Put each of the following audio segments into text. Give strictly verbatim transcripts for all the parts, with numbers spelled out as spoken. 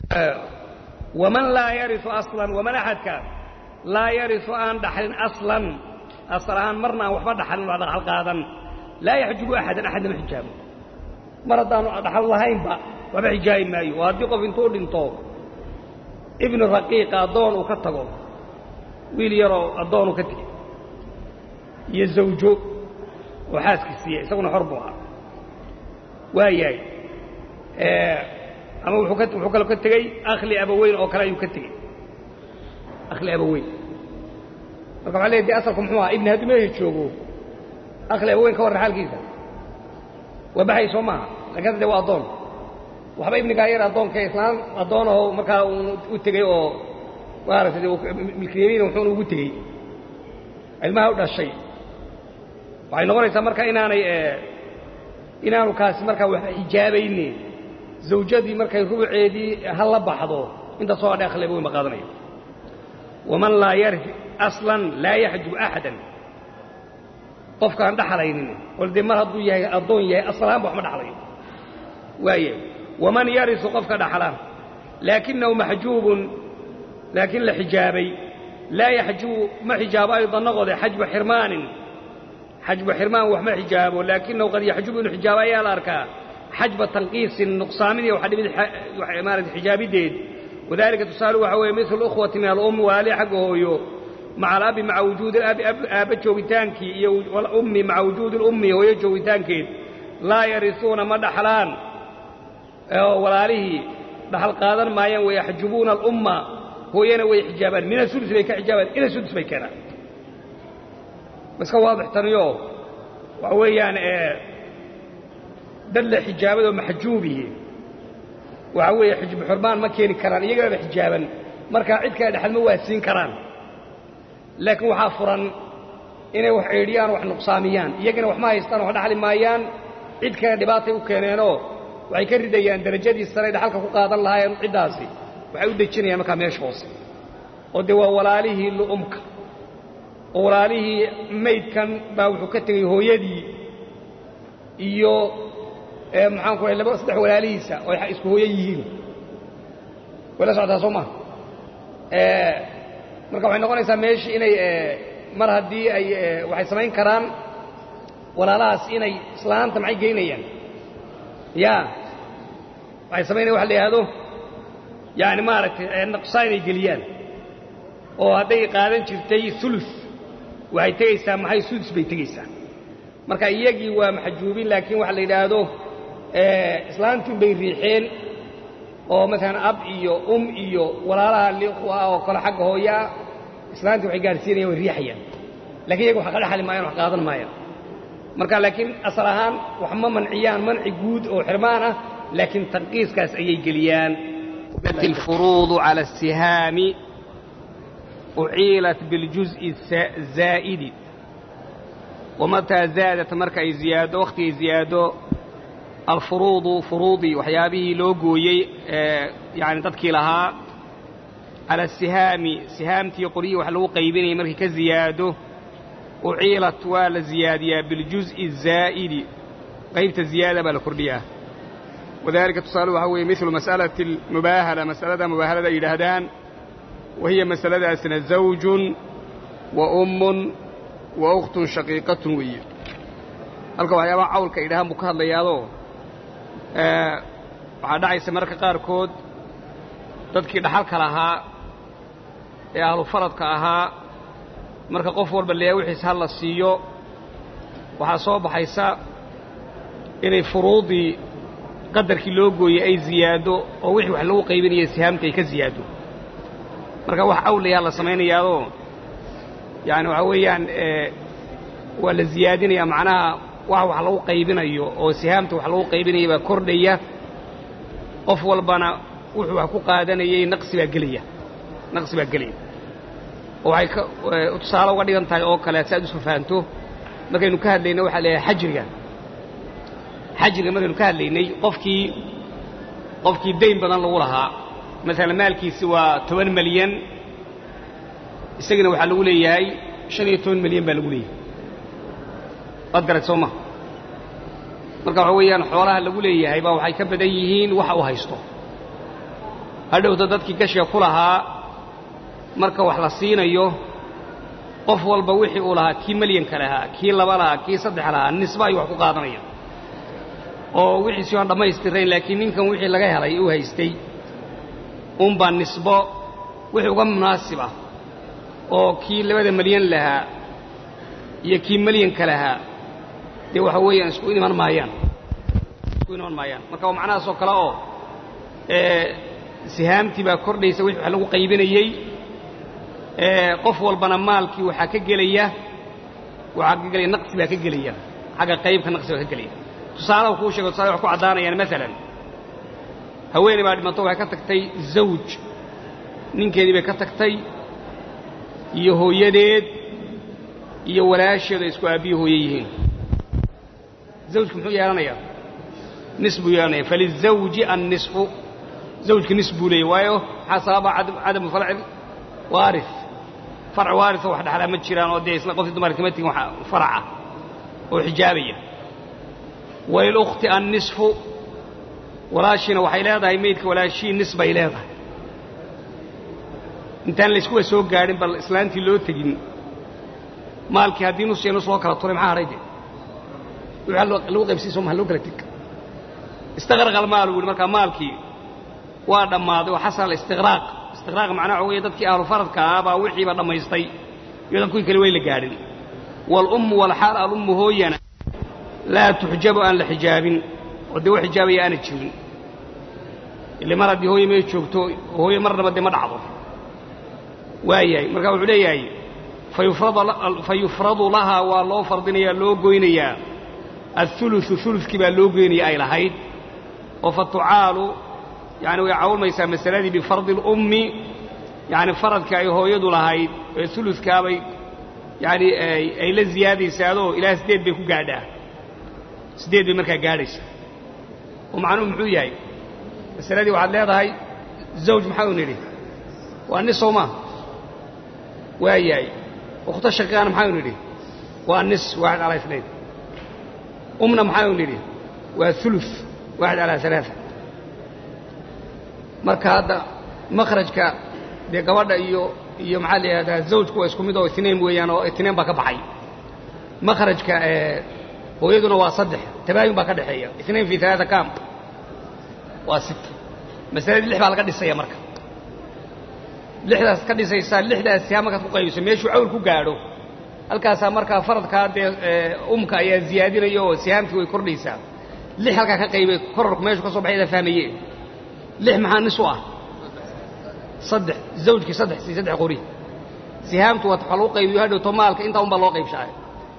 ومن لا يرث أصلا ومن أحد كان لا يرث أن دحل أصلا أصلا مرنا وحبا دحل بعد الحلقة لا يحجب أحدا أحد من حجابه مرضان دحل اللهين بقى وبحجاي مايو وهديقوا في طول انطور ابن الرقيق أدون وكتقوا ويل يروا أدون وكتقوا يزوجوا وحاسك السيئة يسوون حربها وهي آه أما وحكت وحكت لو كتجي أخلي أبوين أو كلا يكتجي أخلي أبوين رقم عليه دي أصلكم هو ابن هذا ما يشوفه أخلي أبوين كور حال كيسة وبحي سماها لكن ده أضون وحبا ابن قاير أضون كإسلام أضون هو مركا وتجي أو وعارف ده ملكيين وحون وتجي الماء هذا الشيء وعين غير سمركا إن أنا إن أنا كاس مركا وحجابيني زوجتي مركي ربعيدي هلا بحضو انت سو داخل ابوي ما قادنايو ومن لا يرث اصلا لا يحجب احدا قف كان دخلين ولدي مر هدو يحيى ادون يحيى اصلا ما دخلين وايه ومن يرث قف دخلان لكنه محجوب لكن لحجابي لا يحجب ما حجاب ايضا نقض حجب حرمان حجب حرمان وما حجابه لكنه قد يحجب الحجاب يا الاركان حجب التنقيص النقصاني وحجب إمارة حجاب ديد وذلك تسألوا وحوي مثل أخوة من الأم والي حقه مع الأب مع وجود الأب أب أب جويتانكي والأم مع وجود الأم وهي جويتانكي لا يرثون ما دحلان ولا له دحل قادر ما ين ويحجبون الأمة هو ينوي حجابا من السدس بيك حجابا إلى السدس بيكنا بس واضح تنيو وهو يعني دل حجابه ومحجوبه وعوي حجب حرمان ما كيني كران يقرأ حجابا مركا عيد كان دحل مواسين كران لكن وحافرا إنه وحيريان وحنقصاميان يقنا وحما يستان وحدحل مايان عيد كان دباطي وكينينو وحيكرر ديان درجاتي السرعي دحلك وقاضا الله عداسي وحيود ديشيني مكا ميشوص ودوا ولاليه اللي أمك ولاليه ميت كان باوحو كتغي هو يدي إيو maxaan ku leeyahay laba saddex walaalihiisa oo ay isku hooyo yihiin wala socda Soomaa ee marka waxay noqonaysaa meeshii inay mar hadii ay waxay sameyn karaan walaalahaas inay islaanta maxay geynayaan ya waxay sameeyeen wax la yiraahdo yaani ma aragtay naqsaan ay geliyaan oo haday qaadan jirtay thuluth waxay tagaysaa maxay sudus bay tagaysaa marka iyagii waa maxjuubin laakiin wax la yiraahdo islaantu bay riixeen oo مثلا ab iyo um iyo walaalaha liiqwa oo kala xaq hooya islaantu waxay gaarsiinayaan riixayaan laakiin iyagu waxa qada xal maayaan wax qaadan maayaan marka laakiin asalahan wax ma manciyaan manci guud oo xirmaan ah laakiin tanqiiskaas ayay geliyaan الفروض على السهام أعيلت بالجزء الزائد ومتى زادت مركز زيادة وقت زيادة الفروض فروضي وحيابه لوجوي يعني تذكي لها على السهام سهامتي قري وحلو قيبيني مركز كزياده أعيلت والزيادية بالجزء الزائد قيبت الزيادة بالكردية وذلك تصال وهو مثل مسألة المباهلة مسألة مباهلة إلى هدان وهي مسألة سنة زوج وأم وأخت شقيقة وي halka waxyaaba cawlka idhahan buu ka hadlayaado ee waxa dhacaysa marka qaar kood dadkii dhaxalka lahaa ee ahlu faradka ahaa marka qof walba leeyahay wixii hal la siiyo waxa soo baxaysa inay furuudii qadarkii loo gooyay ay ziyaado oo wixii wax lagu qaybinayo sihaamta ay ka ziyaado marka wax awliya la sameeyaado yaani waxa weeyaan ee wala ziyaadinaya macnaha wax wax lagu qaybinayo oo sihaamta wax lagu qaybinayo ba kordhaya qof walbana wuxuu wax ku qaadanayay naqsi baa galiya naqsi baa galiya oo ay ka tusaale uga dhigan tahay oo kale saad isku fahanto markaynu ka hadlayno waxa la xajriga xajriga markaynu ka hadlaynay qofkii qofkii deyn badan lagu lahaa مثلا maalkiisi waa toban milyan isagana waxa lagu leeyahay shan iyo toban milyan baa lagu leeyahay qadar sooma marka waxa weeyaan xoolaha lagu leeyahay baa waxay ka badan yihiin waxa uu haysto hadhowda dadkii gashiga ku lahaa marka wax la siinayo qof walba wixii uu lahaa kii milyanka lahaa kii laba lahaa kii saddex lahaa nisba ayuu wax ku qaadanaya oo wixii si aan dhammaystirayn laakiin ninkan wixii laga helay uu haystay unbaa nisbo wixii uga munaasib ah oo kii labada milyan lahaa iyo kii milyanka lahaa dee waxa weeyaan isku iman maayaan isku iman maayaan marka waa macnahaas oo kale oo sihaamtii baa kordhaysa wixii wax lagu qaybinayey qof walbana maalkii waxaa ka gelaya waxaa ka gelaya naqsi baa ka gelaya xagga qaybka naqsi baa ka gelaya tusaalaha kuu sheego tusaale wax ku caddaanayaan maalan haweeney baa dhimato waxay ka tagtay zawj ninkeedii bay ka tagtay iyo hooyadeed iyo walaasheed ay isku aabbiyo hooye yihiin zawjku muxuu yeelanayaa nis buu yeelanaya falizawji annisfu zawjka nis buu leeyahy waayo maxaa sababa cadamu farci waaris farc waarisoo wax dhaxlaa ma jiraan oo dee isla qofkii dumarka kama tegin wax faraca oo xijaabaya walilukhti annisfu walaashiina waxay leedahay maydka walaashii nis bay leedahay intaan layskuwa soo gaadhin bal islaantii loo tegin maalkii haddii nus iyo nus loo kala turay maxaa hadhay dee wixii lagu qaybsiiso maha loo kala tig istiqraqa almaal buu yidhi markaa maalkii waa dhammaaday oo xasala alistiqraaq istiqraaq macnaha waxa weeye dadkii ahlu faradka ahaa baa wixiiba dhammaystay iyadan kuwii kale way la gaadhin waalummu walxaal alummu hooyana laa tuxjabu aan la xijaabin oo dee wax xijaabaya aana jirin ile mar haddii hooye may joogto hooye marnaba dee ma dhacdo waayahay marka wuxuu leeyahay fayufradu lahaa waa loo fardinayaa loo goynayaa aلثuluثu ثulukii baa loo goynaya ay lahayd oo fatucaalu yani way cawlmaysaa masaladii bifardi اlummi yani faradka ay hooyadu lahayd ee ulukaabay yani ay la ziyaadaysaadoo ilaa siddeed bay ku gaadhaa siddeed bay markaa gaadhaysaa oo macnuhu muxuu yahay masaladii waxaad leedahay zawj maxaa u nidhi waa nis soo maa waa yahay ukhto shaqiiqana maxaa u nidhi waa nis waaxid calaa isnayn umna maxaa u nidhi waa ulu waaxid calaa alaaa marka hadda makhrajka dee gabadha iyo iyo maxaa la yidhahdaa zawjku waa isku mid oo itnayn weeyaan oo itnayn baa ka baxay makhrajka hooyaduna waa saddex tabaayun baa ka dhexeeya itnayn fi alaaa kam waa sita masaladii lix baa laga dhisaya marka lixdaas ka dhisaysaa lixdaas sihaa markaad ku qaybiso meeshuu cawl ku gaadho halkaasaa markaa faradkaa dee umka ayaa ziyaadinaya oo sihaamtii way kordhaysaa lix halkaa ka qaybay kororku meeshuu ka soo baxay adaa fahmayee lix maxaa nis u ah saddex zawjkii saddex sii saddex qori sihaamtu waa waxa lagu qaybiyo hadhowto maalka intaa un baa loo qaybshaay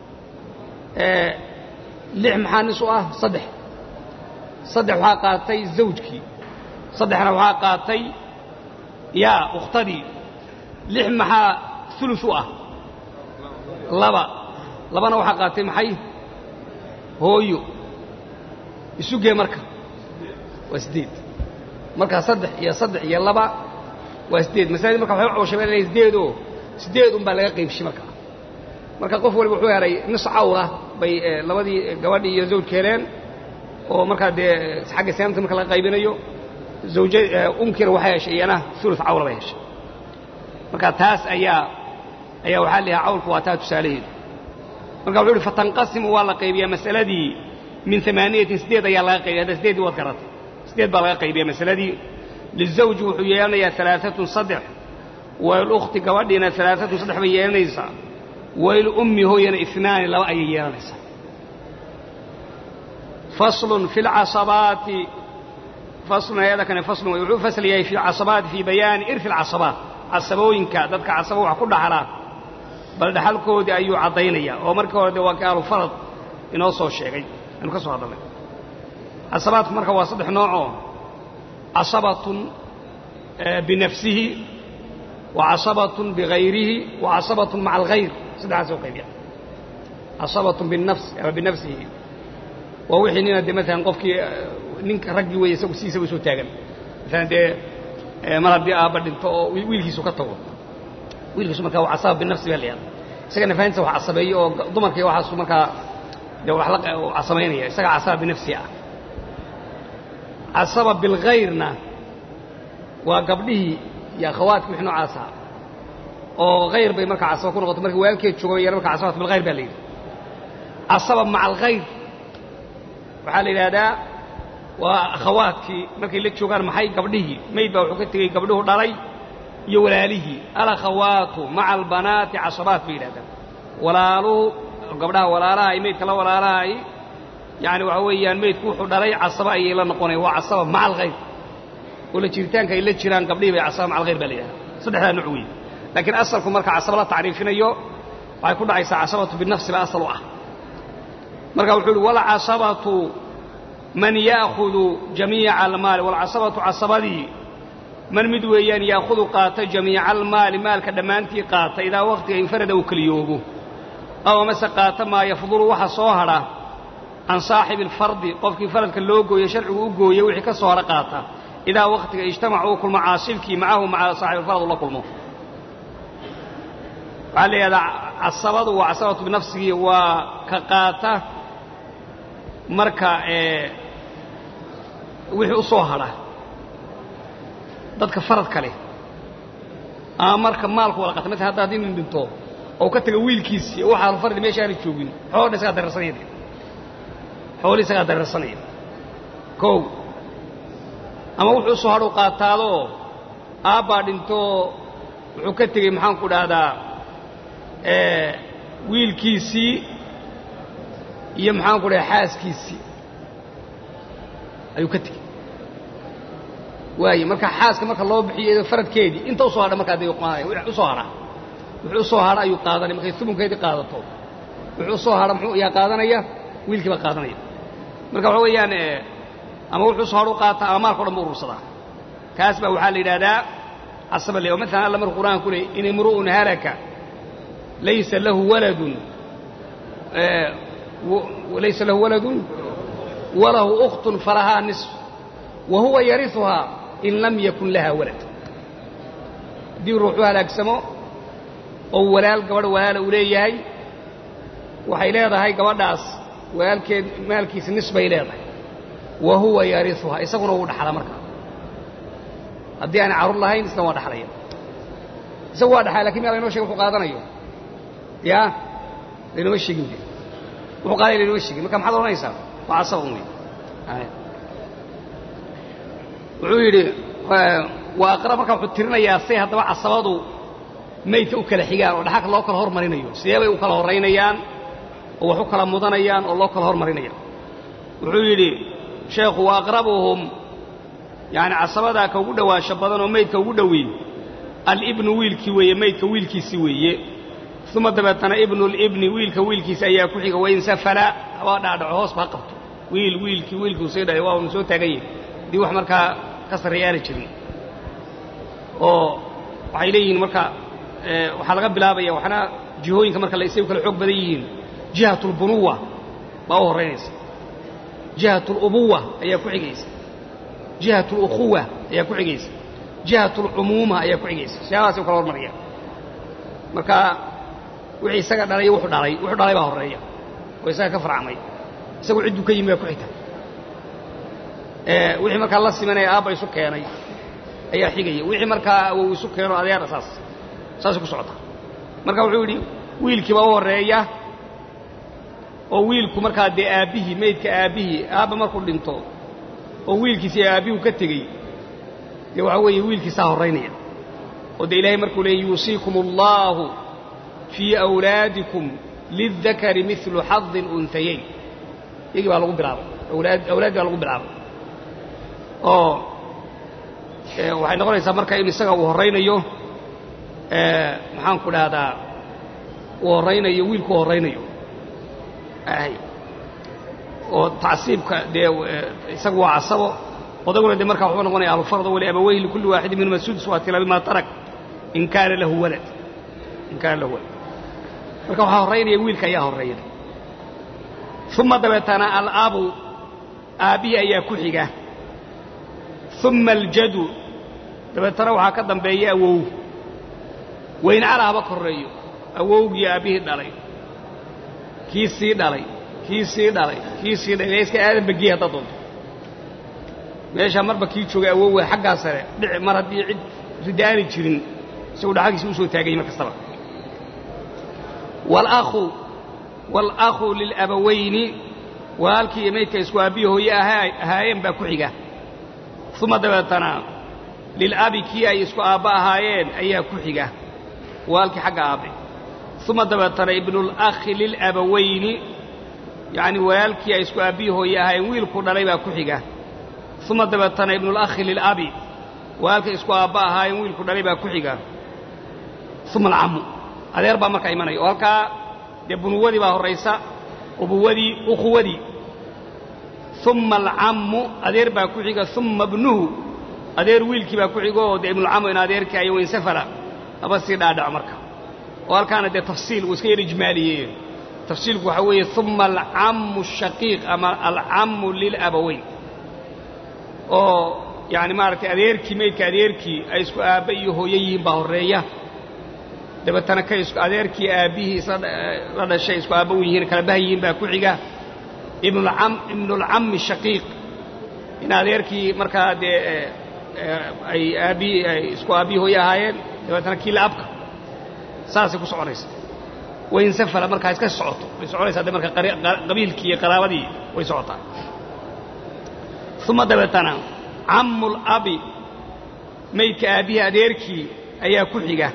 lix maxaa nis u ah saddex saddex waxaa qaatay zawjkii saddexna waxaa qaatay yaa ukhtadii lix maxaa ulu u ah laba labana waxaa qaatay maxay hooyo isugee marka waa siddeed markaa saddex iyo saddex iyo laba waa siddeed masaladii marka waxay u cawshabeen siddeedoo siddeed un baa laga qaybshay marka marka qof waliba wuxuu helay nis cawra bay labadii gabadhii iyo zawjka heleen oo markaa dee xagga sihaamta marka laga qaybinayo zawja umkina waxay heshay iyana ulu cawra bay heshay marka taas ayaa ayaa waxaa la yahaa cawlku waa taa tusaalaheedu marka wuxuu uhi fatanqasimu waa la qaybiyaa masaladii min amaaniyatin siddeed ayaa laga qaybiya hadda siddeeddii waad garatay siddeed baa laga qaybiya masaladii lizawji wuxuu yeelanayaa alaaatun saddex wailukhti gabadhiina alaaatun saddex bay yeelanaysaa wailummi hooyana inaani laba ayay yeelanaysaa faslun fi lcasabaati faslun ayada kane faslun way wuxuu fasl yahay fi lcasabaati fii bayaani irfi alcasabaat casabooyinka dadka casaba wax ku dhaxlaa bal dhaxalkoodii ayuu caddaynaya oo markii hore dee waa kii ahlufarad inoo soo sheegay anu ka soo hadalnay casabaadku marka waa saddex noocoo casabatun binafsihi wa casabatun bigayrihi wa casabatun maca alghayr saddexaas oo qaybiya casabatun binafs ama binafsihi waa wixii nina dee maalan qofkii ninka raggii weeye isagu si isagu soo taagan maalan dee mar haddii aabba dhinto oo wiilkiisu ka tago wiilkiisu markaa waa casaba binafsi baa la yihahda isaga nafahantiisa wax casabeeyo oo dumarkii waxaasu markaa dee wax la casamaynaya isaga casaba binafsi ah casaba bilghayrna وقبله يا خواتك وحنا عصا أو غير بي مركع عصا كنا قط مركع والكيت شو غير مركع عصا بالغير بالليل عصبا مع الغير وحال هذا وأخواتك مركع اللي شو كان محي قبله ما يبقى وحكتي قبله داري يولاله الأخوات مع البنات عصبات بيناتهم ولا له قبلها ولا لا يميت كلا ولا لا يعني وعويا ميت كوحو داري عصبا إلى نقوني هو عصبا مع الغير ولا جيرتان كي لا جيران قبليه بعصبا مع الغير بالليل صدقها نوعي لكن أصلكم مركع عصبا لا تعريفين أيوه ويكون عيسى عصبة بالنفس لا أصل واحد مركع وحول ولا عصبة من يأخذ جميع المال والعصبة عصبته من مدويان يأخذ قاتا جميع المال مال كدمانتي قاتا إذا وقت انفرد وكليوبه أو مسا قاتا ما يفضل وحا صوهرة عن صاحب الفرد قفك فرد كاللوغو يشرعه وقو يوحي كصوهرة قاتا إذا وقت اجتمعوا كل معاصفك معه مع صاحب الفرد الله كلمه علي هذا عصبته وعصبته بنفسه وكقاتا مركا إيه وحي صوهرة dadka farad kale ama marka maalku wala qatmad hada hadii nin dhinto oo ka taga wiilkiisii waxa farad meesha aan joogin xoolo isaga darsanayay xoolo isaga darsanayay ko ama wuxuu soo haro qaataado aaba dhinto wuxuu ka tagay maxaan ku dhahdaa ee wiilkiisii iyo maxaan ku dhahay xaaskiisii ayuu ka tagay waaye marka xaaska marka loo bixiyo faradkeedii inta soo hadha marka ay qaanay wuxuu soo hadha wuxuu soo hadha ayuu qaadanay markay sumunkeedii qaadato wuxuu soo hadha muxuu yaa qaadanaya wiilkii ba qaadanaya marka waxa weeyaan ama wuxuu soo hadha qaata ama maalka dhan urursada kaas ba waxa la yiraahdaa asaba leeyo mesela alla mar quraan ku leeyahay in imru'un halaka laysa lahu waladun ee وليس له ولد وله أخت فلها نصف وهو يرثها إن لم يكن لها ولد دي روحها لأقسمه أو ولال قبل ولال أوليهي وحي ليضا هاي قبل ناس مالكيس النسبة إليضا وهو يرثها يساقنا هو دحلا مركا أدي أنا عرور الله هاي نسنا دحلا يسوى دحلا لكن يلا ينوشي وقادنا يوم يا لنوشي قمدي وقال لنوشي ما كم حضرنا يسا وعصبوني وعيري وأقرب مركا وحترنا يا سيه هذا عصبادو ميت أكل حجار ودحك الله كل هور مرينيو سيابي أكل هورينيان وحكل مدنيان الله كل هور مرينيان وعيري شيخ وأقربهم يعني عصبادا كوجدا وشبادنا وميت كوجدا وين الابن ويل كويه ميت كويل كيسويه ثم دبتنا ابن الابن ويل كويل كيسايا كحيق وين سفلا ودا دعوس باقبط ويل ويل كويل كوسيدا واو نسو تاغي دي wax marka kasar yaari jirin oo waxay leeyihiin marka ee waxa laga bilaabaya waxana jihooyinka marka la isay kala xoog badan yihiin jihatul bunuwa baa horeynaysa jihatul ubuwa ayaa ku xigaysa jihatul ukhuwa ayaa ku xigaysa jihatul umuma ayaa ku xigaysa siyaas kala hormariya marka wixii isaga dhalay wuxuu dhalay wuxuu dhalay baa horeeya oo isaga ka farcamay isagu cid uu ka yimid ku xigta ee wixii marka la simanay aaba isu keenay ayaa xigay wixii marka uu isu keeno adeer asaas saas ku socota marka wuxuu yiri wiilkii baa horeeya oo wiilku marka de aabihi meedka aabihi aaba markuu dhinto oo wiilkiisa aabihi ka tagay de waxa weeye wiilkiisa horeynaya oo de ilaahay markuu leeyahay yusiikumullahu fi awlaadikum lidhakari mithlu hadd al-unthayayn yigi baa lagu bilaabo awlaad awlaad baa lagu bilaabo oo ee waxay noqonaysaa marka in isaga uu horeynayo ee maxaan ku dhahdaa uu horeynayo wiilku horeynayo ay oo taasiibka de isaga waa asabo odaguna de marka wuxuu noqonayaa al-fardu wali abawayhi li kulli waahid minhum as-sudus wa tilal ma tarak in kaana lahu walad in kaana lahu walad marka waxa horeynaya wiilka ayaa horeeyay thumma dabatana al-abu abi ayaa ku xiga thumma al-jadu dabatana waxa ka dambeeya awow weyn alaaba koreeyo awowgii abihi dhalay kiisi dhalay kiisi dhalay kiisi dhalay iska aadan bagiya dadon meesha marba kii joogay awoowa xagga sare dhici mar hadii cid ridaani jirin soo dhaxagiisa u soo taagay mar kastaba wal akhu wal akhu lil abawayni walki meeyka isku abiyo hooyaha ahaayeen ba ku xiga thumma dabatana lil abi ki ay isku aaba ahaayeen ayaa ku xiga walki xagga aabe thumma dabatana ibnul akhi lil abawayni yani walki ay isku abiyo hooyaha ahaayeen wiilku dhalay ba ku xiga thumma dabatana ibnul akhi lil abi walki isku aaba ahaayeen wiilku dhalay ba ku xiga thumma al ammu adeer ba marka imanay halka de bunuwadi ba horeysa ubuwadi ukhuwadi thumma al-ammu adeer baa ku xiga thumma ibnuhu adeer wiilkii baa ku xigo de ibnu al-ammu in adeerkii ay weyn safara aba si dhaadhac marka oo halkaana de tafsiil uu iska yar ijmaaliyay tafsiilku waxa weeye thumma al-ammu shaqiiq ama al-ammu lil abawayn oo yani maartay adeerkii meedka adeerkii ay isku aaba iyo hooyayiin baa horeeya dabatana ka isku adeerkii aabihiisa la dhashay isku aaba yihiin kala bahayiin baa ku xiga ibn al-am ibn al-am shaqiiq in adeerkii marka de ay aabi ay isku aabi hooyahaayeen dabatana kii la abka saasi ku soconaysa wayn safala marka iska socoto way soconaysa de marka qabiilkii qaraabadii way socotaa thumma dabatana ammul abi meeyka aabi adeerkii ayaa ku xiga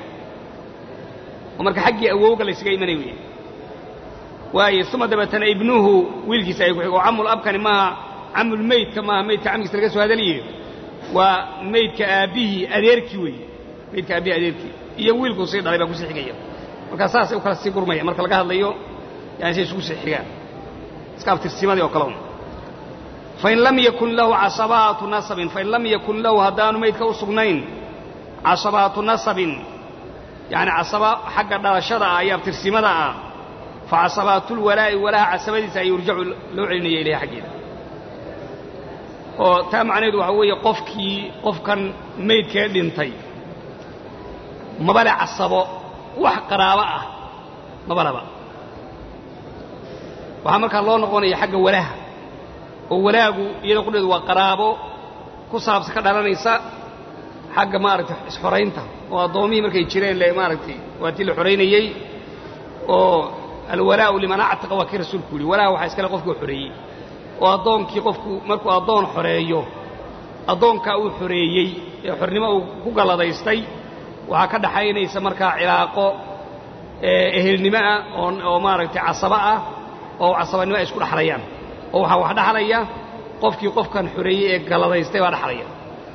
ومرك حقي أووق اللي سجى مني ويا ثم دبتنا ابنه ويلكي سيقول وعم الأب كان ما عم الميت كما ميت عم يسترجس هذا ليه وميت كأبيه أديركي وي ميت كأبيه أديركي يويل قصيد على بقصة حقيقة مرك أساس وكلا سيقول مية مرك لقاه اللي يو يعني شيء سوسي حقيقة سكافت السماء وكلام فإن لم يكن له عصبات نصب فإن لم يكن له هدان ميت كوسقنين عصبات نصب يعني عصبة حق الشرع أيام ترسمنا فعصبات الولاء ولا عصبة سيرجع لعنيه إليه حقيقة وتام عنيد وهو يقفكي قفكا ميت كالنتي ما بلا عصبة وحقرابة ما بلا بقى وعمرك الله نقول حق ولاها وولاء يقول وقرابه كصاب سكدنا نساء حق مارك حرينته وضومي مركي جيرين لي ماركتي واتي لحرينيي او الولاء لمن اعتق وكيل رسول كولي ولا waxa iska qofku xoreeyay oo adoonkii qofku markuu adoon xoreeyo adoonka uu xoreeyay ee xornimo uu ku galadaystay waxa ka dhaxaynaysa marka cilaaqo ee ehelnimo ah oo maaragtay casaba ah oo casabanimo isku dhaxlayaan oo waxa wax dhaxlaya qofkii qofkan xoreeyay ee galadaystay waa dhaxlaya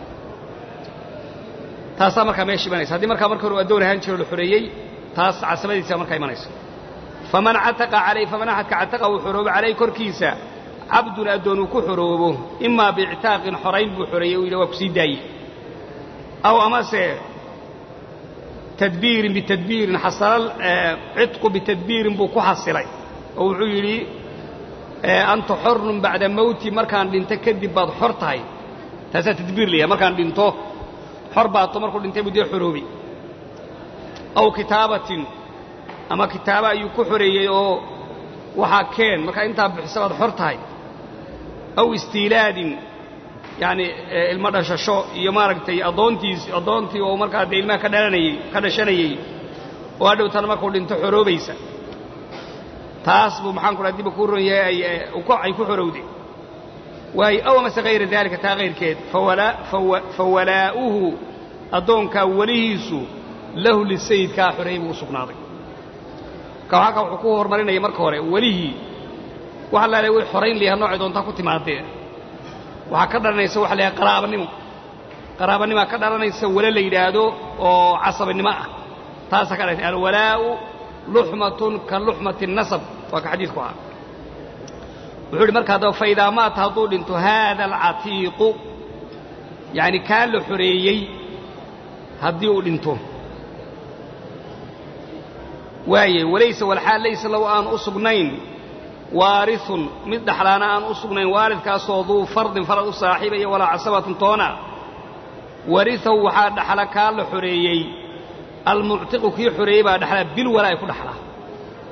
taas marka meeshii imanaysa hadii marka marka uu adoon ahaan jiro la xoreeyay taas casabadiisa marka imanaysa faman ataqa alay faman ataqa wa xuruba alay korkiisa abdun adoon ku xurubo imma bi'taaqin xurayn bu xoreeyay ila ku sii daayay aw amase tadbiir bitadbiir hasal itq bitadbiir bu ku hasilay oo wuxuu yiri anta hurrun ba'da mawti markaan dhinta kadib baad xortahay taas tadbiir liya markaan dhinto حربات مركو دنتي بدي حروبي او كتابه اما كتابه اي كخريي او waxa keen marka inta bixisad xortahay aw istilaad yani ilma dhashasho iyo maaragtay adoontiis adoontii oo marka deelma ka dhalanayay ka dhashanayay oo hadhow tan markuu dhinto xoroobaysa taas buu maxaan ku raadib ku roonyahay ay ku ay ku xorowday way aw ma sagayr dalika ta gayrkeed fawala fawalaa'uhu adoonka walihiisu lahu lisayid ka xoreyb uu sugnaaday ka waxa uu ku hormarinay marka hore walihi waxa la leeyahay xoreyn liya nooc doonta ku timaadee waxa ka dharanaysa waxa la qaraabanimo qaraabanimo ka dharanaysa wala la yiraahdo oo casabanimo ah taas ka dharanaysa alwalaa'u luhmatun ka luhmatin nasab waa ka xadiis ku ah wuxuu marka hada fayda ma taadu dhinto hada al-atiq yani kaan la xoreeyay hadii uu dhinto waaye walaysa wal hal laysa law aan usugnayn waarithun mid dhaxlaana aan usugnayn waaridkaas oo duu fardin farad u saaxiibay wala asabatun toona warithu waxa dhaxla kaan la xoreeyay al-mu'tiq ki xoreeyay ba dhaxla bil walaa ku dhaxla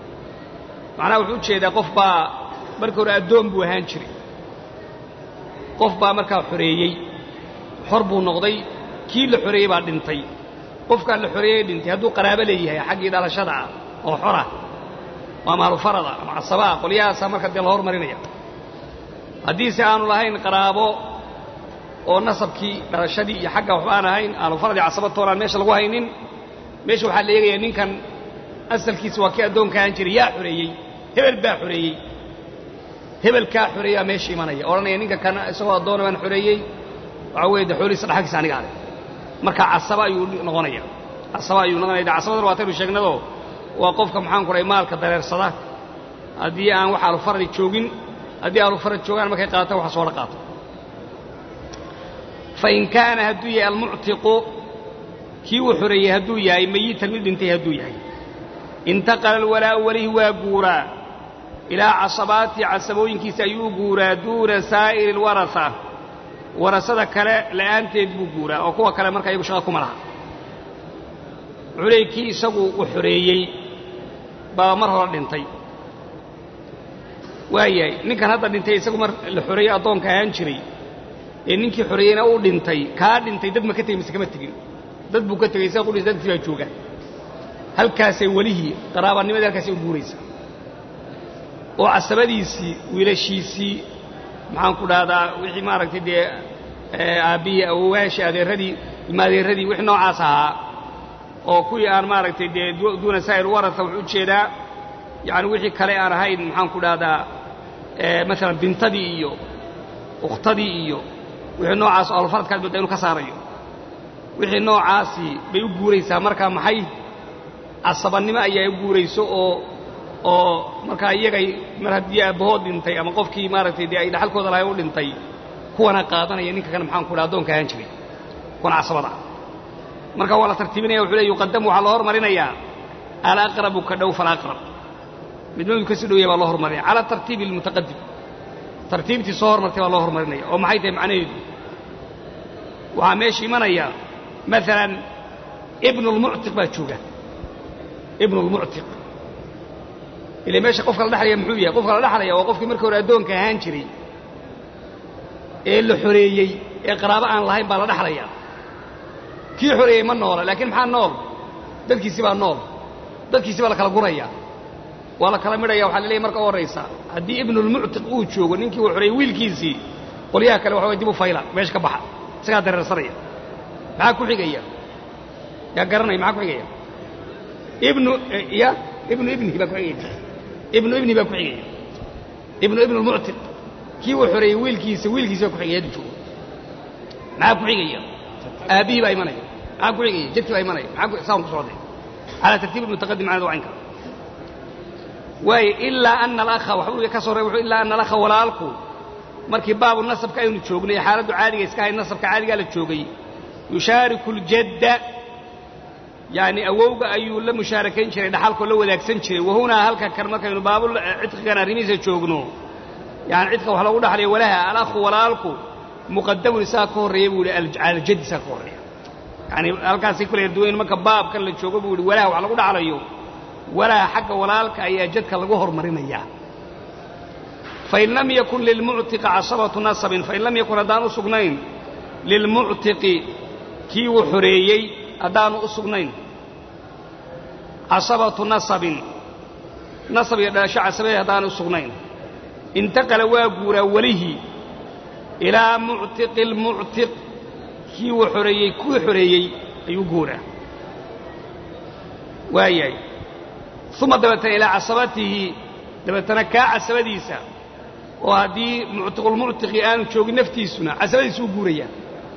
macna wuxuu jeedaa qof baa markii hore adoon buu ahaan jiray qof baa markaa xoreeyey xor buu noqday kii la xoreeyey baa dhintay qofkaan la xoreeyey dhintay hadduu qaraabo leeyahay xaggii dhalashada ah oo xora waa maalu farada ama casabaa qolyahaasaa marka dee la hormarinaya haddiise aanu lahayn qaraabo oo nasabkii dhalashadii iyo xagga waxba aan ahayn aanu faradii casabatoon aan meesha lagu haynin meesha waxaa la eegayaa ninkan asalkiisa waa kii addoonka ahaan jiray yaa xoreeyey hebel baa xoreeyey hebelkaa xoreeyaa meesha imanaya odhanaya ninka kan isagoo addoona baan xoreeyey waxaa weeye de xoolihiisa dhaxalkiisa aniga ale marka casaba ayuu noqonaya casaba ayuu noqonaya de casabadana waa taynu sheegnadoo waa qofka maxaan ku dhahay maalka dareersada haddii aan wax alufaradi joogin haddii alufarad joogaan markay qaata waxa soo dha qaato fain kaana hadduu yahay almuctiqu kii uu xoreeyey hadduu yahay mayitan mid dhintay hadduu yahay intaqala alwalaa'u welihi waa guuraa ilaa casabaatii casabooyinkiisa ayuu guuraa duuna saa'iri alwarasa warasada kale la'aanteed buu guuraa oo kuwa kale marka iyagu shaqa kuma laha wuxuu leeyay kii isagu uu xoreeyey baa mar hore dhintay waayahay ninkan hadda dhintay isagu mar la xoreeyey addoonka ahaan jiray ee ninkii xoreeyeyna uu dhintay kaa dhintay dad ma ka tegey mise kama tegin dad buu ka tegey isaga qudhiis dadkii baa jooga halkaasay welihii qaraabanimadii halkaasay u guuraysaa oo casabadiisii wiilashiisii maxaan ku dhahdaa wixii maaragtay dee aabbihii awowaashii adeerradii ilma adeerradii wixii noocaas ahaa oo kuwii aan maaragtay dee duuna saa'ir warasa wuxuu u jeedaa yacani wixii kale aan ahayn maxaan ku dhahdaa maalan bintadii iyo ukhtadii iyo wixii noocaas oo alfaradkaad badda inuu ka saarayo wixii noocaasii bay u guuraysaa markaa maxay casabannimo ayaa u guurayso oo oo markaa iyagay mar haddii aabbahood dhintay ama qofkii maaragtay dee ay dhaxalkooda lahay u dhintay kuwana qaadanaya ninka kana maxaan ku dhaha addoonka ahaan jiray kuwana casabada marka waa la tartiibinaya wuxuu leey yuqadamu waxaa loo hormarinayaa alaqrabu ka dhow falaqrab midmadu ka sii dhow yahay baa loo hormarinaya cala tartiibi almutaqadim tartiibtii soo hormartay baa loo hormarinaya oo maxay tahay macnaheedu waxaa meesha imanaya maalan ibnu lmuctiq baa jooga ibnu lmuctiq ile meesha qofka la dhaxlaya muxuu yahay qofka la dhaxlaya waa qofkii markii hore addoonka ahaan jiray ee la xoreeyey ee qaraabo aan lahayn baa la dhaxlaya kii xoreeyey ma noola laakiin maxaa nool dadkiisii baa nool dadkiisii baa la kala guraya waa la kala midhaya waxaa la leeyahy marka u horraysa haddii ibnulmuctiq uu joogo ninkii uu xoreeyey wiilkiisii qolyaha kale waxa way dib u fayla meesha ka baxa isagaa dareersanaya maxaa ku xigaya yaa garanaya maxaa ku xigaya ibnu ya ibnu ibnihi baa ku xigaya ibnu ibni baa ku xigaya ibnu ibnu lmuctiq kii uu xoreeyey wiilkiisa wiilkiisa baa ku xigaya haddu joogo maxaa ku xigaya aabbihii baa imanaya maxaa ku xigaya jadkii baa imanaya maxaa saan ku socday calaa tartiib almutaqadim macnada waa inka waayo ilaa ana alakha waxbuu ka soo reebay wuxuu ilaa ana alakha walaalku markii baabu nasabka aynu joognay xaaladdu caadiga iska hay nasabka caadigaa la joogay yushaariku ljadda yani awowga ayuu la mushaarakayn jiray dhaxalkoo la wadaagsan jiray wahunaa halka kan markaynu baabul cidqigan arrimihiisa joogno yani cidka wax lagu dhaxlayo walaha alakhu walaalku muqadamun isaga ka horreeya buu yihi cala ljaddi isaga ka horreeya yani halkaasay kula yarduwayn marka baabkan la joogo buu yihi walaha wax lagu dhaxlayo walaha xagga walaalka ayaa jadka lagu hormarinayaa fain lam yakun lilmuctiqi casabatu nasabin fain lam yakun haddaan u sugnayn lilmuctiqi kii uu xoreeyey haddaanu u sugnayn casabatu nasabin nasab iyo dhalasho casabadeed haddaanu u sugnayn intaqala waa guuraa welihii ilaa muctiqi lmuctiq kii uu xoreeyey kuwii xoreeyey ayuu guuraa waayahay uma dabeetana ilaa casabatihi dabeetana kaa casabadiisa oo haddii muctiqulmuctiqi aanu joogin naftiisuna casabadiisu u guurayaa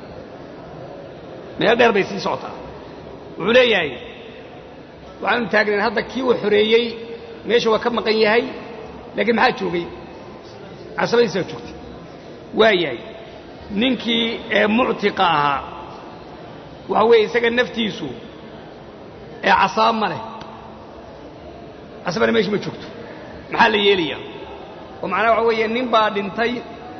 meel dheer bay sii socotaa wuxuu leeyahay waxaanu taagnayn hadda kii uu xoreeyey meesha waa ka maqan yahay laakiin maxaa joogay casabadiisaa joogtay waa yahay ninkii ee muctiqa ahaa waxa weeye isaga naftiisu ee casaab ma leh casabana meesha ma joogto maxaa la yeelayaa oo macnaha waxa weeye nin baa dhintay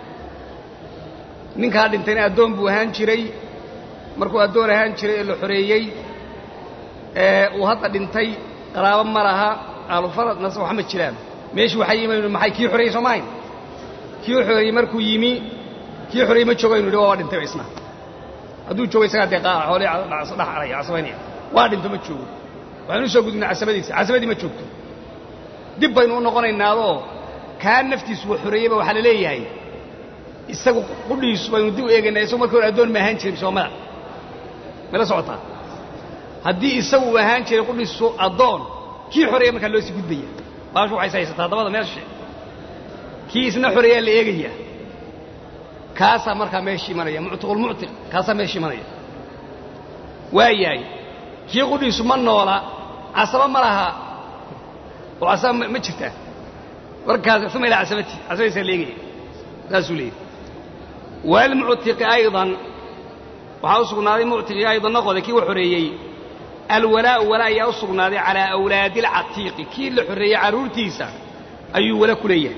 ninkaa dhintayna addoon buu ahaan jiray markuu addoon ahaan jiray ee la xoreeyey ee uu hadda dhintay qaraabo ma laha aalufarad nasab wax ma jiraan meeshii waxay yimayn maxay kii xoreeyey soo maahayn kii xoreeyey markuu yimi kii xorey ma joogo inuu waa dhintay isna hadduu joogo isaga deeqa xoolay dhax araya asbaynaya waa dhinto ma joogo waxaanu soo gudbinaa casabadiisa casabadii ma joogto dib baynu u noqonaynaadoo kaa naftiisu waa xoreeyeyba waxaa la leeyahay isagu qudhiisu baynu dib u eegaynaa isagu markii hore addoon ma ahaan jirin soomada mala socotaa haddii isagu uu ahaan jiray qudhiisu addoon kii xoreeya markaa loo sii gudbaya baashu waxay haysataa dabada meesha kii isna xoreeyaa la eegaya kaasaa markaa meesha imanaya muctiqulmuctiq kaasaa meesha imanaya waa yahay kii qudhiisu ma noola casaba ma laha oo casaba ma jirtaa warkaas uma ilaa casabati casabadiisaa la eegaya saasuu leeyahy waalmuctiqi aydan waxaa u sugnaaday muctiqii aydan noqoda kii u xoreeyey alwalaa'u walaa ayaa u sugnaaday calaa awlaadi alcatiiqi kii la xoreeyey carruurtiisa ayuu wala ku leeyahay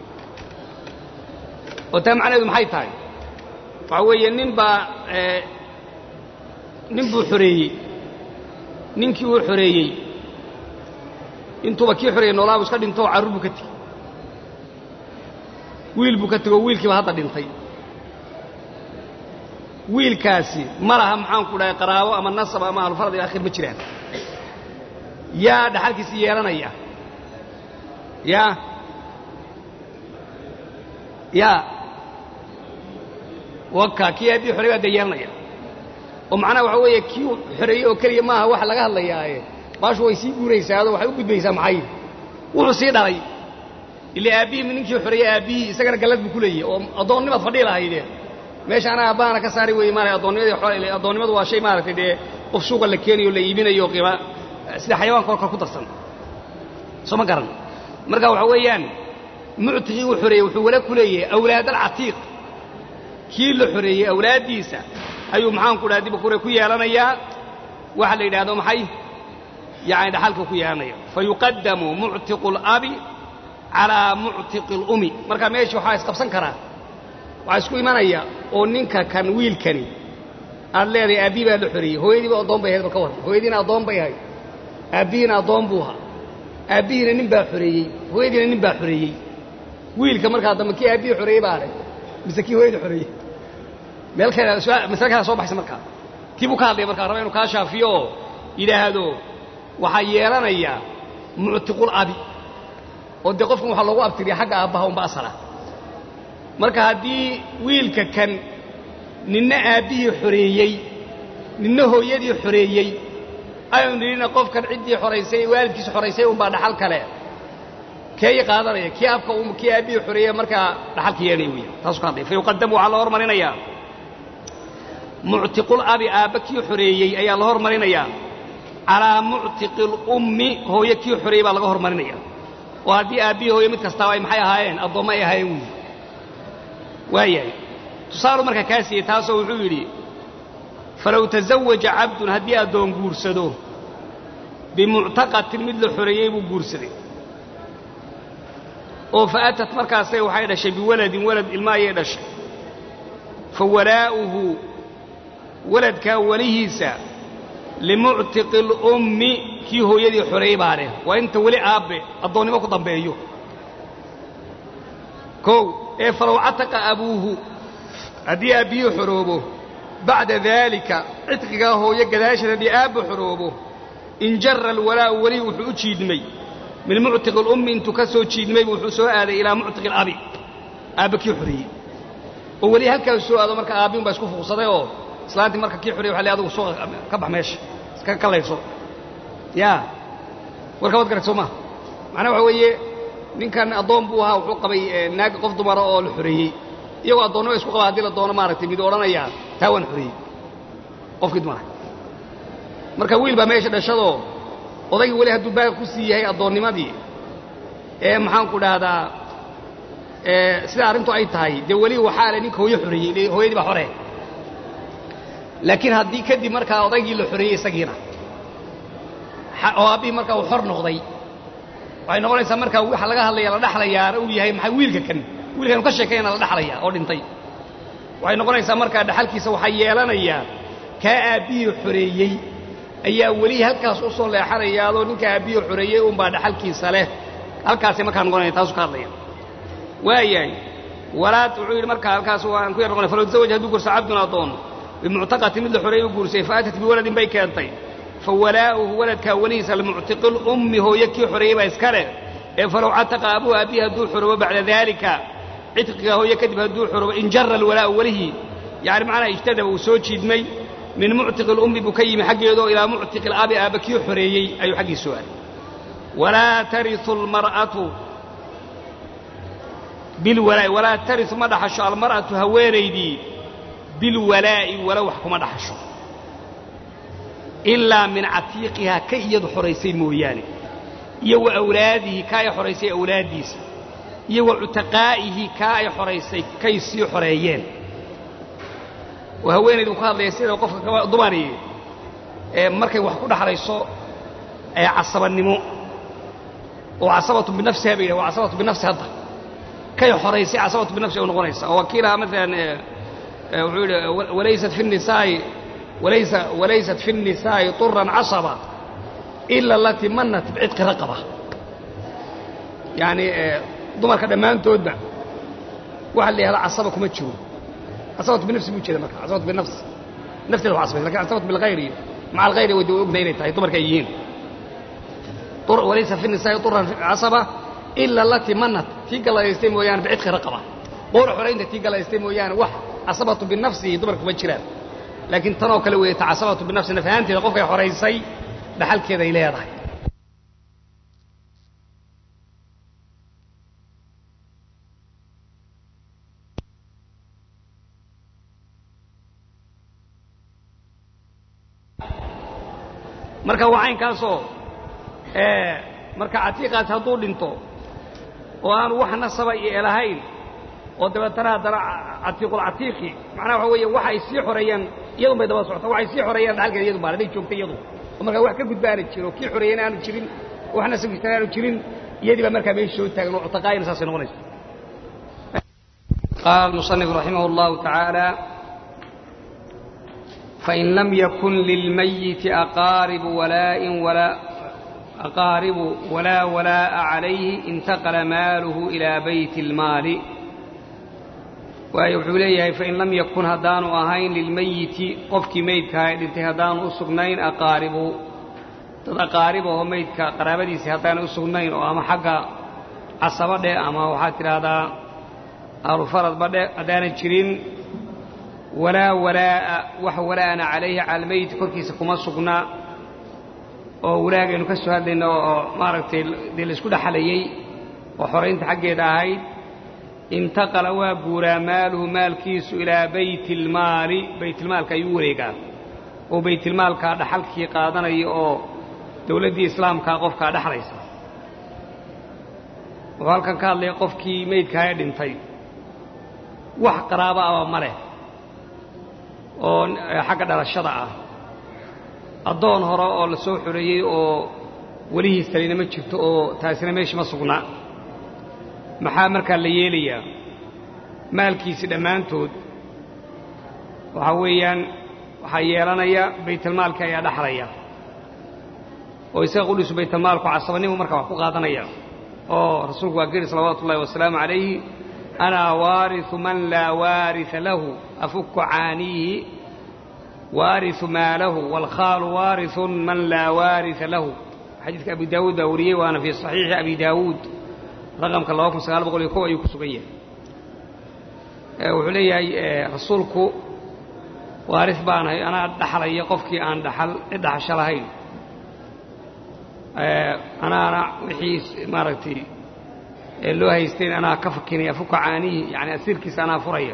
oo taa macnaheedu maxay tahay waxaa weeye nin baa nin buu xoreeyey ninkii uu xoreeyey intuuba kii xoreeyey noolaabu iska dhinto oo carruur buu ka tegey wiil buu ka tegey oo wiilkiiba hadda dhintay wiilkaasi ma laha maxaanku dhahay qaraabo ama nasab ama ahlufard ila akhir ma jiraan yaa dhaxalkiisi yeelanaya yaa yaa waka kii aabbii xoreey baa dee yeelanaya oo macnaha waxaa weeye kii xoreeyey oo keliya maaha waxa laga hadlayaaye baashu way sii guuraysaado waxay u gudbaysaa maxay wuxuu sii dhalay ilaa aabbihii ninkii xoreeyey aabbihii isagana gallad buu ku leeyahy oo addoonnimaad fadhii lahaydee meesha anaa aabbaana ka saari weeye maaragtay addoonnimadii xoole addoonnimadu waa shay maaragtay dee qof suuqa la keenayo la iibinayo qiima sida xayawaanka oo kale ku darsan soo ma garan marka waxa weeyaan muctiqii uu xoreeyey wuxuu wala ku leeyahay awlaad alcatiiq kii la xoreeyey awlaaddiisa ayuu maxaanku dhaha dib kure ku yeelanayaa waxa la yidhaahdo maxay yacni dhaxalka ku yeelanaya fayuqaddamu muctiqu alabi calaa muctiqi alumi marka meesha waxaa isqabsan karaa waxaa isku imanaya oo ninka kan wiilkani aad leedahay aabbii baa la xoreeyey hooyadiiba addoon bay ahayd ba ka warran hooyadiina addoon bay ahayd aabbihiina addoon buu ahaa aabbihiina nin baa xoreeyey hooyadiina nin baa xoreeyey wiilka markaa dambe kii aabbihii xoreeyey baa ahay mise kii hooyadii xoreeyey meel kale masale kala soo baxaysa markaa tii buu ka hadlaya markaa raba inuu kaa shaafiyo oo yidhaahdo waxaa yeelanaya muctiqul abi oo dee qofkan waxaa loogu abtiriya xagga aabbaha unba asala marka haddii wiilka kan ninna aabbihii xoreeyey ninna hooyadii xoreeyey aynu nidhina qofkan ciddii xoraysay waalidkiisa xoraysay unbaa dhaxal kale keey qaadanaya kii abka kii aabbihii xoreeyey markaa dhaxalka yeelanaya weya taasuu ka hadlaya fayuqadamu waxaa la hormarinayaa muctiqul abi aabba kii xoreeyey ayaa la hormarinayaa calaa muctiqi lummi hooyo kii xoreeyey baa laga hormarinaya oo haddii aabbihii hooyo mid kastaaba ay maxay ahaayeen addoommo ay ahaayeen weyi waayahay tusaalu markaa kaa siiyey taasoo wuxuu yidhi falow tazawaja cabdun haddii addoon guursado bimuctaqatin mid la xoreeyey buu guursaday oo fa atat markaasay waxay dhashay biwaladin walad ilma ayay dhashay fa walaa'uhu waladkaa welihiisa limuctiqi alummi kii hooyadii xoreeyey baa leh waa inta weli aabbe addoonnimo ku dambeeyo kow ee falow cataqa abuuhu haddii aabbihii xoroobo bacda daalika cidqigaa hooyo gadaasheed haddii aabba xoroobo injara alwalaa'u weli wuxuu u jiidmay min muctiqi alummi intuu ka soo jiidmaybu wuxuu soo aaday ilaa muctiqi alabi aabba kii xoreeyey oo weli halkaas soo aado marka aabbihin baa isku fuuqsaday oo islaantii marka kii xoreeyey waxa le adugu suuqa ka bax meesha iska kalayso yaa warka wad garat soo maha macnaha waxa weeye ninkan addoon buu ahaa wuxuu qabay naag qof dumara oo la xoreeyey iyagoo addoonnimo isku qaba haddii la doono maaragtay mid odhanayaa taa waan xoreeyey qofkii dumara marka wiil baa meesha dhashadoo odaygii weli hadduu baaga ku sii yahay addoonnimadii ee maxaanku dhahdaa sida arrintu ay tahay dee weli waxaa le ninka hooyo xoreeyey hooyadii baa xore laakiin haddii kadib markaa odaygii la xoreeyey isagiina oo aabbihii markaa uu xor noqday waxay noqonaysaa markaa waxa laga hadlaya la dhaxlayaana uu yahay maxay wiilka kan wiilkanu ka sheekayana la dhaxlaya oo dhintay waxay noqonaysaa markaa dhaxalkiisa waxaa yeelanayaa kaa aabbihii xoreeyey ayaa weli halkaas u soo leexanayaadoo ninka aabbihii xoreeyey unbaa dhaxalkiisa leh halkaasay markaa noqonaya taasuu ka hadlaya waayahay ولا تعيد مركها الكاس وأن كل رجل فلو تزوج هدوك عبد أضون بمعتقة مثل حرية وجورسي فأتت بولد بيكانتين فولاؤه ولد كوليس المعتق الأم هو يكي حرية بيسكره فلو عتق أبوها أبيها الدول حرية بعد ذلك عتقها هو يكذب الدول حرية إن جر الولاء وله يعني معناه اجتدى وسوتشي دمي من معتق الأم بكيم حق يدو إلى معتق الأب أبكي حرية أي حق السؤال. ولا ترث المرأة بالولاء ولا ترث مدحش المرأة هويريدي بالولاء ولو حكم مدحش إلا من عتيقها كي يد حريسي موياني يو أولاده كاي حريسي أولاديس يو عتقائه كاي حريسي كي سي حريين وهوين يدو قاد ليسير وقفك ضماني مركي وحكو حريسو عصب النمو وعصبة بنفسها بيه وعصبة بنفسها هذا كي حريسي عصبة بنفسها ونغنيسة وكيلها مثلا وليست في النساء وليس وليست في النساء طرا عصبة إلا التي منت بعتق رقبة يعني ضمر كده ما أنت ودع واحد اللي هلا عصبك وما تشوف عصبت بنفسه مو كذا مركز عصبت بالنفس نفس اللي عصبت لكن عصبت بالغير مع الغير ودو بينتها ضمر كيين طر وليس في النساء طرا عصبة إلا التي منت تيجي الله يستلم ويان بعتق رقبة قول حرين تيجي الله يستلم ويان واحد عصبته بالنفس ضمر كبشرات لكن ترى كلو يتعصبته بالنفس أنا فهمت لقفك يا حريصي بحال كذا إليه ضحك marka waxaan ka soo ee marka atiiqaad haduu dhinto oo aan wax nasaba ilahayn oo dabatana dara atiiqul atiiqi macna waxa weeye waxa ay sii xoreeyaan iyadu bay daba socota waxa ay sii xoreeyaan halka iyadu baaraday joogtay iyadu marka wax ka gudbaan jiro kii xoreeyaan aanu jirin waxna sagistaan aanu jirin iyadii ba marka meesha soo taagan oo taqaayir saas noqonaysa قال المصنف رحمه الله تعالى فإن لم يكن للميت أقارب ولاء ولا أقارب ولا ولاء عليه انتقل ماله إلى بيت المال ويحوليه فإن لم يكن هدان أهين للميت قفك ميت كايد هدان أسقنين أقارب تقاربه ميت كقرابتي هدان أسقنين وأما حق عصبه أما وحاتر هذا الفرض بدأ أدان الشرين ولا ولاء وحولانا عليه على الميت كركيس كما سقنا oo walaagaynu ka soo hadlayno oo maaragtay dil isku dhaxlayay oo xoreynta xageeda ahayd intaqala waa guuraa maaluhu maalkiisu ilaa baytil maali baytil maalka ayuu wareegaa oo baytil maalka dhaxalkii qaadanaya oo dawladda islaamka qofka dhaxlaysa oo halkan ka hadlay qofkii meydka ay dhintay wax qaraabo ah ma leh oo xagga dhalashada ah adoon hore oo la soo xureeyay oo walihi salina ma jirto oo taasina meesha ma sugna maxaa marka la yeelayaa maalkiisa dhamaantood waxa weeyaan waxa yeelanaya baytul maalka ayaa dhaxlaya oo isaga qudus baytul maalku casabanimo marka wax ku qaadanaya oo rasuulku waa geeri salawaatu ullaahi wasalaamu alayhi ana warithu man la waritha lahu afukku aanihi وارث ماله والخال وارث من لا وارث له حديث أبي داود وريه وأنا في صحيح أبي داود رقم الله وكم سقال بقول يكوى يكسبية وحلي رسولك وارث بانا أنا دحل يقفك أن دحل دحل شرهين أنا أنا وحيس مرتي اللي هيستين أنا كفكني أفك عانيه يعني أسير كيس أنا فريا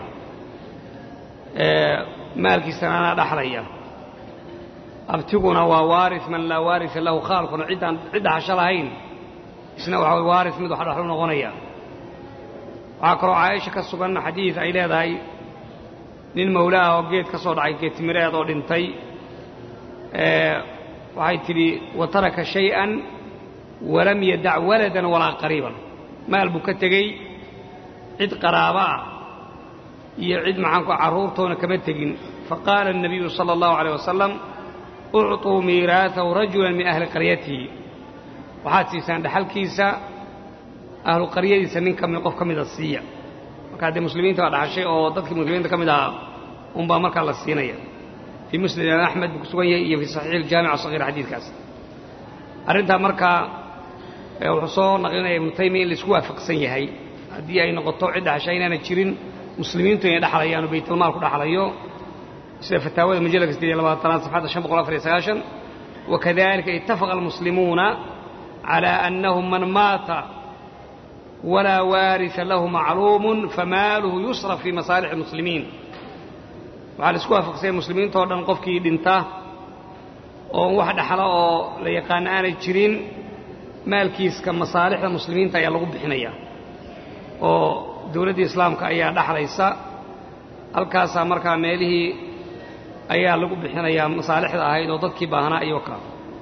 maalkiisana ana dhaxlaya abtiguna waa waaris man la waaris lahu khaalqun cidan cid hashalahayn isna waxa waaris mid waxa dhaxlo noqonaya waxa karo Aisha ka sugan xadiis ay leedahay nin mawlaa oo geed ka soo dhacay geed timireed oo dhintay ee waxay tiri wataraka shay'an walam yada' waladan wala qariban maal buu ka tagay cid qaraaba يعد معك عرورتون كما تجين فقال النبي صلى الله عليه وسلم اعطوا ميراثه رجلا من أهل قريته وحاتي سان دحل كيسا أهل قريته سنين كم يقف كم يدسية marka de muslimiinta waa dhaxashay oo dadkii muslimiinta kamid ah um baa marka la siinaya fi muslim ahmed kusugan yahay iyo fi sahih al-jami' as-saghir hadithkaas arinta marka wuxuu soo naqlinaya ibn taymiyyah in la isku waafaqsan yahay hadii ay noqoto cid dhaxashay inaan jirin muslimiintu inay dhaxlayaan baytul maal ku dhaxlayo sida fataawada mujallad siddeed iyo labaatan safxada shan boqol afar iyo sagaashan وكذلك اتفق المسلمون على أنهم من مات ولا وارث له معلوم فماله يصرف في مصالح المسلمين وعلى سكوها فقسي المسلمين طوردان قفكي دنتا وواحد حلا ليقان آن الجرين مالكيس كمصالح المسلمين تايا لغب حنيا ودولة الإسلام كأيا دحليسا الكاسا مركا ميله ayaa lagu bixinayaa masaalixda ahayd oo dadkii baahnaa iyo ka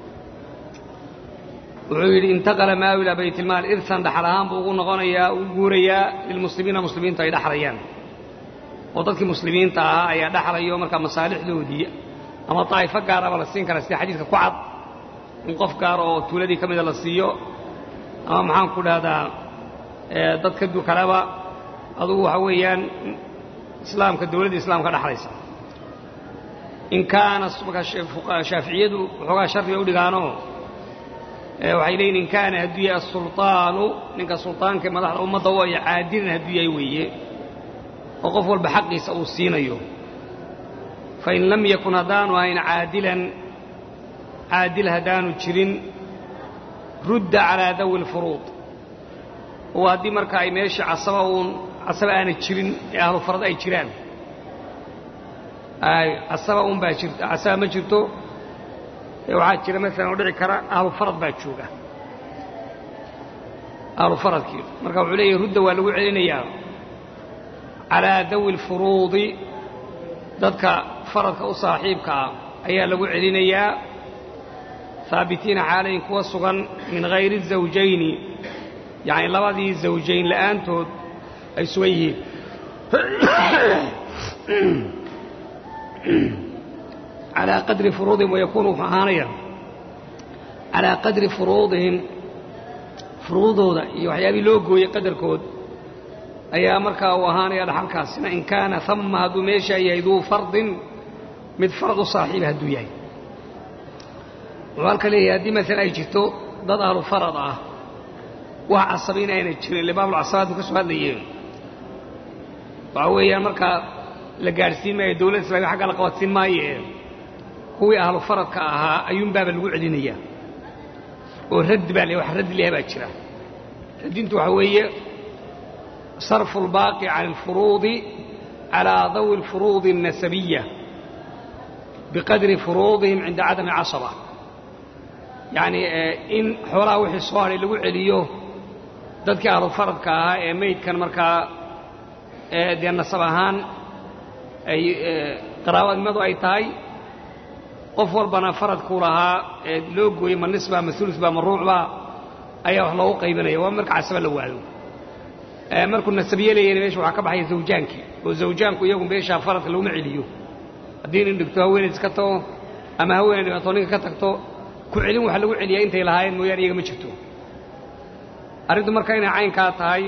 wuxuu yiri intaqala maa ila baytul maal irsan dhaxalahan buu ugu noqonayaa uu guurayaa lil muslimiina muslimiinta ay dhaxlayaan oo dadkii muslimiinta ah ayaa dhaxlayo marka masaalixdoodii ama taayfa gaar ah la siin kara sida xadiiska ku cad in qof gaar oo tuuladii kamid la siiyo ama maxaan ku dhahdaa ee dadka dukalaba adigu waxa weeyaan islaamka dawladda islaamka dhaxlaysa إن كان شافعية وحقا شرط يودغانو وحيلين إن كان هدوية السلطان إنك السلطان كما ضحر أمة وهي عادل هدوية ويه وقفوا بحق سأوصين أيوه فإن لم يكن هدان وإن عادلا عادل هدان تشرين رد على ذوي الفروض وهدي مركا إميش عصبون عصب آن تشرين أهل الفرض أي تشران ay asaba um baa jirta asaba ma jirto ee waxa jira mesela oo dhici kara ahlu farad baa jooga ahlu faradkii marka wuxuu leeyahay rudda waa lagu celinayaa ala dawil furuudi dadka faradka u saaxiibka ayaa lagu celinayaa ثابتين حالين kuwa sugan min ghayri zawjayni yani labadii zawjayn la'aantood ay suwayeen على قدر فروضهم ويكونوا فهانيا على قدر فروضهم فروضه يحيابي لوغو يقدر كود أي مركا وهانيا لحلكاسنا إن كان ثم هدو ميشا يذو فرض من فرض صاحب هدو ياي وقالك لي هدي مثلا يجتو ضد أهل فرضه وعصبين أين يجتين اللي باب العصاد وكسو هذا يين وعويا مركا la gaarsiin maayo dawladda islaamiga xagga la qawadsiin maayo kuwii ahlu faradka ahaa ayuun baaba lagu celinayaa oo rad baa leeyahay wax rad leeyahay baa jira radintu waxa weeye sarfu al-baaqi 'ala al-furuud 'ala dawi al-furuud an-nasabiyya biqadri furuudihim 'inda 'adami 'asaba yani in xoolaha wixii soo haray lagu celiyo dadkii ahlu faradka ahaa ee meydkan markaa ee de nasab ahaan ay qaraabad madu ay tahay qof walbana faradku lahaa ee loo gooyay ma nisba ma thuluth ba ma ruucba ayaa wax loogu qaybinaya waa marka casaba la waado ee markuu nasabiye leeyahay meesha waxa ka baxay zawjaanki oo zawjaanku iyagu meesha faradka lagu maciliyo hadii in dhigto haweeney iska too ama haweeney dhibato ninka ka tagto ku celin waxa lagu celiyaa intay lahaayeen mooyaan iyaga ma jirto arintu marka inay cayn ka tahay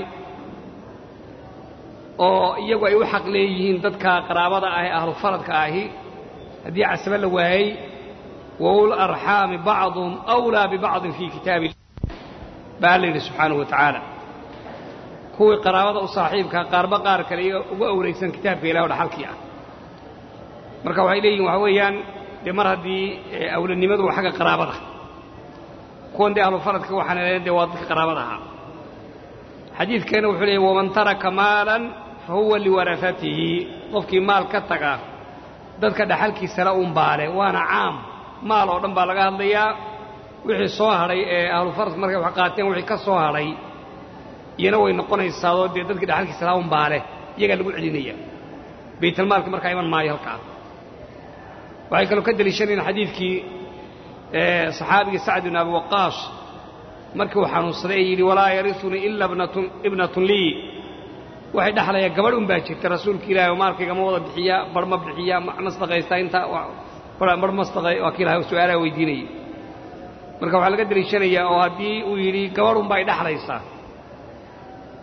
oo iyagu ay u xaq leeyihiin dadka qaraabada ah ee ahlu faradka ahi hadii casaba la waayay wa ul arham ba'dhum awla bi ba'd fi kitabi baalina subhanahu wa ta'ala kuwi qaraabada u saaxiibka qaarba qaar kale ugu awreysan kitaabka Ilaahay dhaxalkii ah marka waxay leeyihiin waxa weeyaan de mar hadii awlanimadu xagga qaraabada kuwan de ahlu faradka waxaan leeyahay waa dadka qaraabada ah حديث كان وحليه ومن ترك مالا فهو لورثته قفكي مال كتغا dadka dhaxalkiisa la uun baale waana caam maal oo dhan baa laga hadlayaa wixii soo haray ee ahlu farad markay wax qaateen wixii ka soo haray iyana way noqonaysaa oo dadka dhaxalkiisa la uun baale iyaga lagu celinaya baytul maalka markaa iman maayo halkaa waxay kaloo ka daliishanayaan xadiidkii ee saxaabiga Sa'd ibn Abi Waqqas markii uu xanuunsaday yiri walaa yarisuni illa ibnatun ibnatun li waxay dhaxlaya gabadh un baa jirta rasuulka Ilaahay oo maalkayga ma wada bixiya bar ma bixiya ma masdaqaysta inta bar bar masdaqay oo kiilaahay su'aalaha weydiinay marka waxa laga daliishanayaa oo hadii uu yiri gabadh un baa dhaxlaysa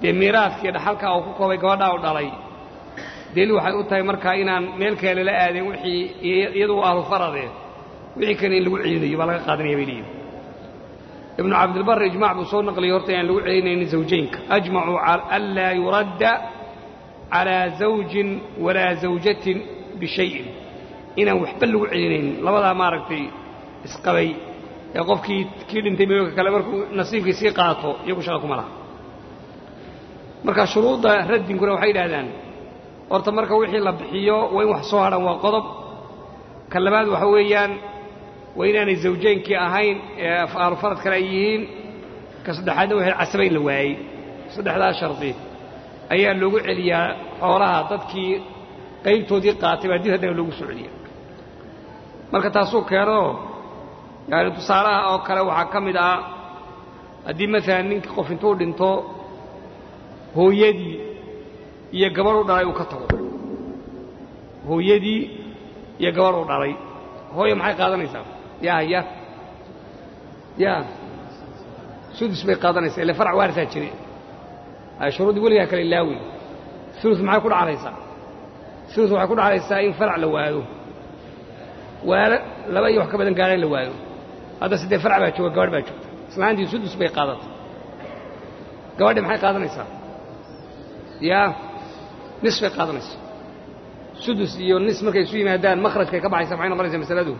dee miiraadkii dhaxalka uu ku koobay gabadha uu dhalay deel waxay u tahay markaa inaan meel kale la aadin wixii iyadu ahlu farade wixii kan in lagu ciidayo baa laga qaadanaya bay leeyihiin ibnu cabdilbar ijmaac buu soo naqliyay horta aan lagu ciidanaynin zawjaynka ajmacuu alla yuradda calaa zawjin walaa zawjatin bishayin inaan waxba lagu ciidanaynin labadaa maaragtay isqabay ee qofkii kii dhintay meelka kale markuu nasiibkiisii qaato iyagu shaqa kuma laha marka shuruudda raddinkuna waxay yidhahdaan horta marka wixii la bixiyo waa in wax soo hadhan waa qodob ka labaad waxa weeyaan waa inaanay zawjeenkii ahayn ee ahlu farad kale ay yihiin ka saddexaadna waxay casabayn la waayey saddexdaas shardi ayaa loogu celiyaa xoolaha dadkii qaybtoodii qaatay baa dib haddana loogu soo celiya marka taasuu keeno yani tusaalaha oo kale waxaa ka mid ah haddii maalan ninkii qof intuu dhinto hooyadii iyo gabar u dhalay uu ka tago hooyadii iyo gabar u dhalay hooyo maxay qaadanaysaa yaa haya yaa sudus bay qaadanaysaa ila farac waarisaa jire ay shuruudii weligaa kale ilaawi sulus maxay ku dhacalaysaa sulus waxay ku dhacalaysaa in farac la waayo waala laba iyo wax ka badan gaadha in la waayo hadda sidee farac baa jooga gabadh baa joogta islaantii sudus bay qaadatay gabadhi maxay qaadanaysaa yaa nis bay qaadanaysa sudus iyo nis markay isu yimaadaan makhrajkay ka baxaysa maxay noqonaysaa masaladu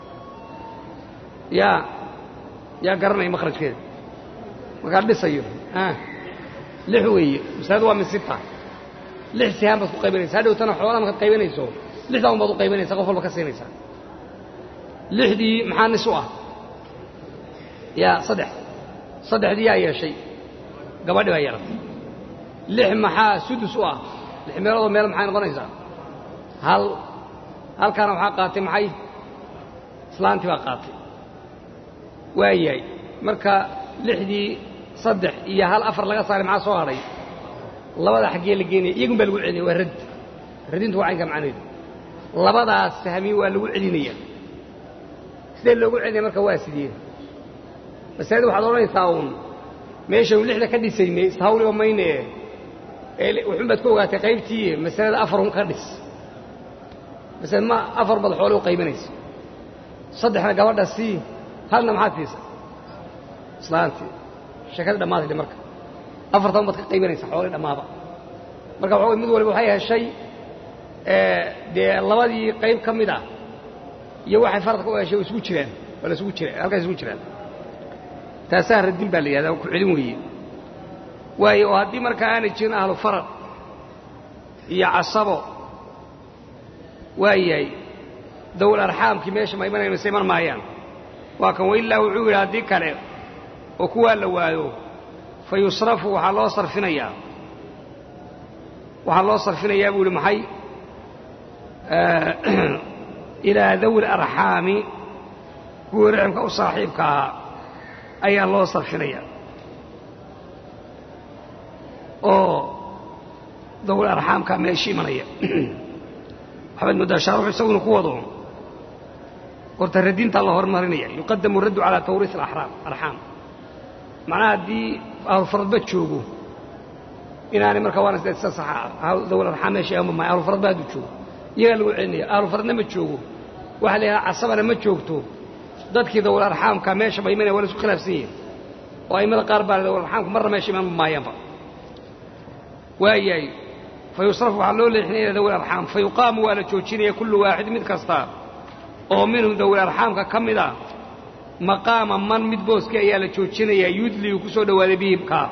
yaa yaa garanaya makhrajkeeda markaa dhisayo lix weeye masaladu waa min sita lix sihaan baad ku qaybinaysaa hadhowtana xoolaha markaad qaybinayso lixdaa un baad u qaybinaysaa qof walba ka siinaysaa lixdii maxaa nis u ah yaa saddex saddexdii yaa yeeshay gabadhi baa yeelatay lix maxaa sudus u ah lix meeloodoo meel maxay noqonaysaa hal halkaana waxaa qaatay maxay islaantii baa qaatay waayahay marka lixdii saddex iyo hal afar laga saaray maxaa soo hadhay labada xaggee la geenaya iyagun baa lagu celinaya waa radd radintu waa caynka macnaheedu labadaas sahmi waa lagu celinaya sidee loogu celinaya marka waa sidee masalada waxaad odhanaysaa uun meeshan lixda ka dhisaynay ishawliba mayne wuxuun baad ku ogaatay qaybtii masalada afarun ka dhis masale ma afar baad xoole u qaybanaysa saddexna gabadha sii halna maxaad siisa islaantii sheekadii dhammaatay de marka afartan baad ka qaybanaysa xoolii dhammaaba marka waxa mid waliba waxay heshay dee labadii qayb ka mid ah iyo waxay faradka u heshay isugu jiraan waa la isugu jiraan halkaas isugu jiraan taasaa radin baa la yidhahdaa ku celin weeye waayo oo haddii markaa aanay jirin ahlu farad iyo casabo waayahay dawl arxaamkii meesha ma imanaya mise iman maayaan waa kan wailaa wuxuu yidhi haddii kale oo kuwaa la waayo fa yusrafu waxaa loo sarfinayaa waxaa loo sarfinayaa buu yidhi maxay ilaa dawi larxaami kuwii riximka u saaxiibka ahaa ayaa loo sarfinayaa oo dawl arxaamkaa meeshii imanaya waxbaad mooddaa shaaruxu isaguna ku wado horta radintaa la hormarinaya yuqadamu raddu calaa tawriis arxaam macnaha haddii ahlufaradba joogo inaanay markaa waana sida isa saxa dawl arxaam meeshii ama maayo ahlufaradba hadduu joogo iyagaa lagu celinaya ahlufaradna ma joogo waxaa la yidhaha casabana ma joogto dadkii dawl arxaamkaa meesha ba imanaya waa la isku khilaafsan yihin oo aimada qaar baa dawl arxaamku marna meesha iman maayaanba waayahay fa yusrafu waxaa loo leexinaya ila dawi arxaam fa yuqaamu waa la joojinaya kullu waaxid mid kasta oo minhum dawi arxaamka ka mid a maqaama man mid booskii ayaa la joojinayaa yudliyu ku soo dhowaaday bihim kaa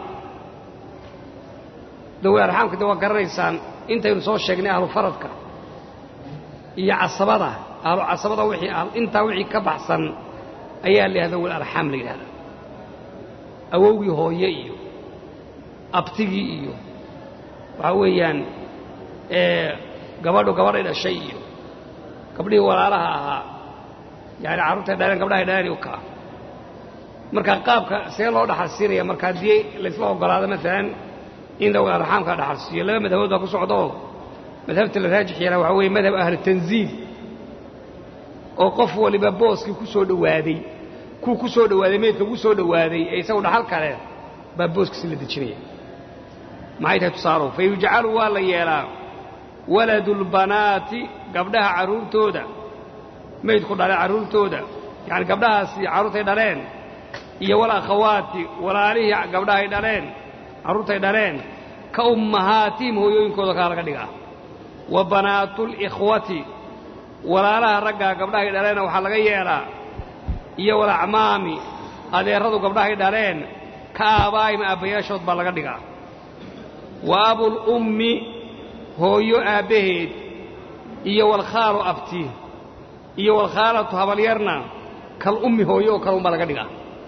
dawi arxaamka de waa garanaysaan intaynu soo sheegnay ahlu faradka iyo casabada ahlu casabada wixii intaa wixii ka baxsan ayaa la yidhahda dawi arxaam la yidhahdaa awowgii hooye iyo abtigii iyo waxaa weeyaan gabadhu gabadhay dhashay iyo gabdhihii walaalaha ahaa yani carruurtay dhaleen gabdhahay dhaleen u kaa marka qaabka see loo dhaxal siinaya marka haddii laysla ogolaado maalan in dawl arxaamka dhaxal siiyo laba madhabood baa ku socda oo madhabta la raajix yeelaa waxaa weeye madhab ahlu tanziil oo qof waliba booskii ku soo dhowaaday kuu ku soo dhowaaday meydka ugu soo dhowaaday ee isagu dhaxal kale baa booskiisi la dejinaya maxay tahay tusaaro fayujcalu waa la yeelaa waladulbanaati gabdhaha carruurtooda maydku dhalay carruurtooda yacani gabdhahaasi carruurtay dhaleen iyo walakhawaati walaalihii gabdhahay dhaleen carruurtay dhaleen ka ummahaatihim hooyooyinkooda kaa laga dhigaa wa banaatulikhwati walaalaha raggaa gabdhahay dhaleenna waxaa laga yeelaa iyo walacmaami adeerradu gabdhahay dhaleen ka aabaa'ihim aabbayaashood baa laga dhigaa wa abulummi hooyo aabbaheed iyo walkhaalu abti iyo walkhaalatu habalyarna kal ummi hooyo oo kale unbaa laga dhigaa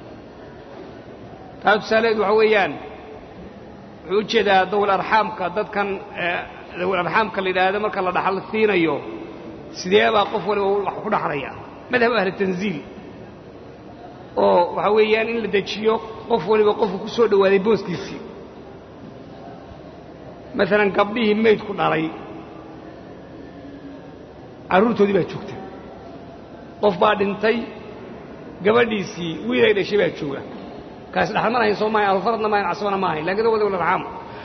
taa tusaaleed waxa weeyaan wuxuu u jeedaa dawul arxaamka dadkan dawul arxaamka la yidhaahdo marka la dhaxal siinayo sidee baa qof waliba wax ku dhaxlaya madhab ahli tanziil oo waxa weeyaan in la dejiyo qof waliba qofku ku soo dhowaaday booskiisii maalan gabdhihii maydku dhalay carruurtoodii baa joogta qof baa dhintay gabadhiisii wiilay dhashay baa jooga kaasi dhaxal ma lahayn soo maahayn alfaradna maahayn casbana ma ahayn laakiin dawada walarxaam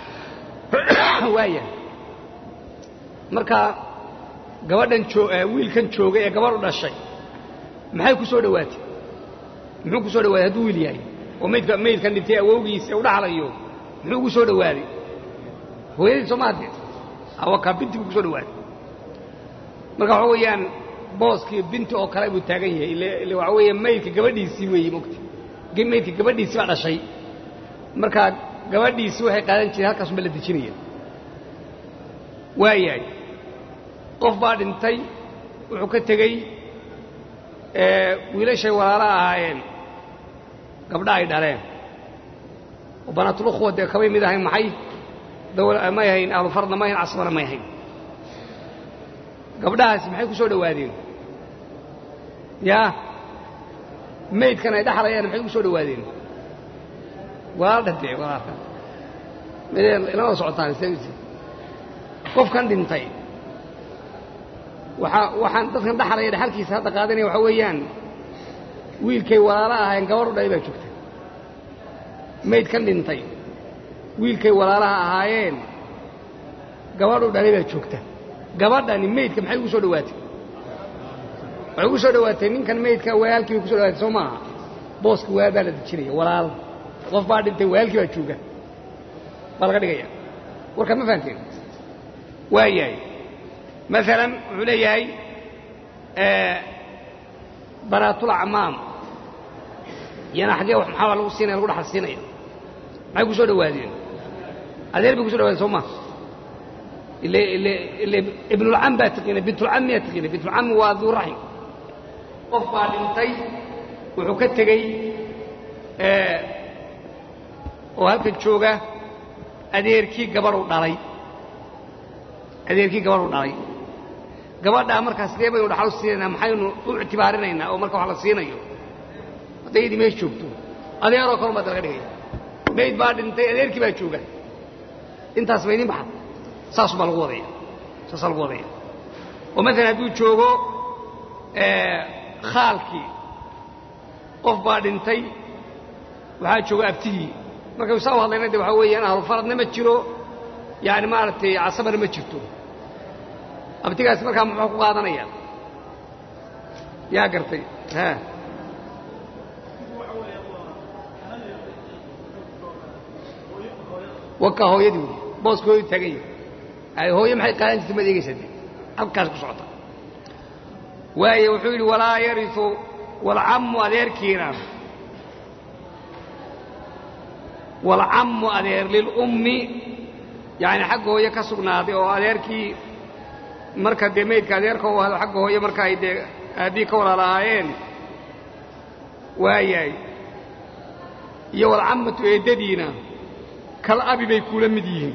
waaya marka gabadhan wiilkan joogay ee gabadhu dhashay maxay ku soo dhowaatay muxuu ku soo dhowaaday hadduu wiil yahay oo maydka maydkan dhintay awowgiisa u dhaxlayo muxuu ugu soo dhowaaday hooyadii soo maadee awakaa binti buu ku soo dhowaaday marka waxa weeyaan booskii binti oo kale buu taagan yahay ile waxa weeye maydka gabadhiisii weeye mogta maydka gabadhiisii baa dhashay markaa gabadhiisii waxay qaadan jireen halkaasuma la dejinaya waayahay qof baa dhintay wuxuu ka tegey wiilashay walaala ahaayeen gabdha ay dhaleen oo banaatulukhwa dee kamay mid ahayn maxay may ahayn ahlufarna may ahayn casbana may ahayn gabdhahaasi maxay ku soo dhowaadeen yaa maydkan ay dhaxlayaan maxay ku soo dhowaadeen walaal dhantee walaalka ilama socotaan qofkan dhintay waxaan dadkan dhaxlaya dhaxalkiisa hadda qaadanaya waxaa weeyaan wiilkay walaalo ahaayeen gabadhu dhalay baa joogta maydkan dhintay wiilkay walaalaha ahaayeen gabadhu dhalay baa joogta gabadhani maydka maxay ugu soo dhowaatay waxay ugu soo dhowaatay ninkan maydka walaalkii bay ku soo dhowaatay soo maaha booska waa baa la dejinaya walaal qof baa dhintay walaalkii baa jooga baa laga dhigaya warkaad ma fahanteen waayahay maalan wuxuu leeyahay banaatulacmaam iyana xaggee maxaa lagu siinaya lagu dhaxal siinaya maxay ku soo dhowaadeen adeer bay ku so dhowaadeen soo maa ile ile ile ibnulcam baa taqiina bintulcam miyaa taqiina bintulcami waa duu raxim qof baa dhintay wuxuu ka tegey oo halkan jooga adeerkii gabadhu dhalay adeerkii gabadhu dhalay gabadhaa markaa sidee baynu dhaxal u siinaynaa maxaynu u ictibaarinaynaa oo marka wax la siinayo hadday idii meesha joogto adeeroo kalun baa dalaga dhigaya mayd baa dhintay adeerkii baa jooga intaas ba idin baxad saas baa lagu wadaya saasaa lagu wadaya oo maalan hadduu joogo khaalkii qof baa dhintay waxaa jooga abtigii markaynu saa u hadlayna de waxaa weeyaan ahlufaradna ma jiro yaani maaragtay casabana ma jirto abtigaasi markaa muxuu ku qaadanaya yaa gartay ha waka hooyadii wey booska hooyadu taagan yahay hooye maxay qaadan jirtay maad eegaysaa de halkaas ku socota waaye wuxuu yidhi walaa yariu walcammu adeerkiina walcammu adeer lilummi yaani xagga hooye ka sugnaaday oo adeerkii marka dee maydka adeerka u ahdo xagga hooye marka ay dee aabbii ka walaalahaayeen waayahay iyo walcammatu eeddadiina kal abi bay kuula mid yihiin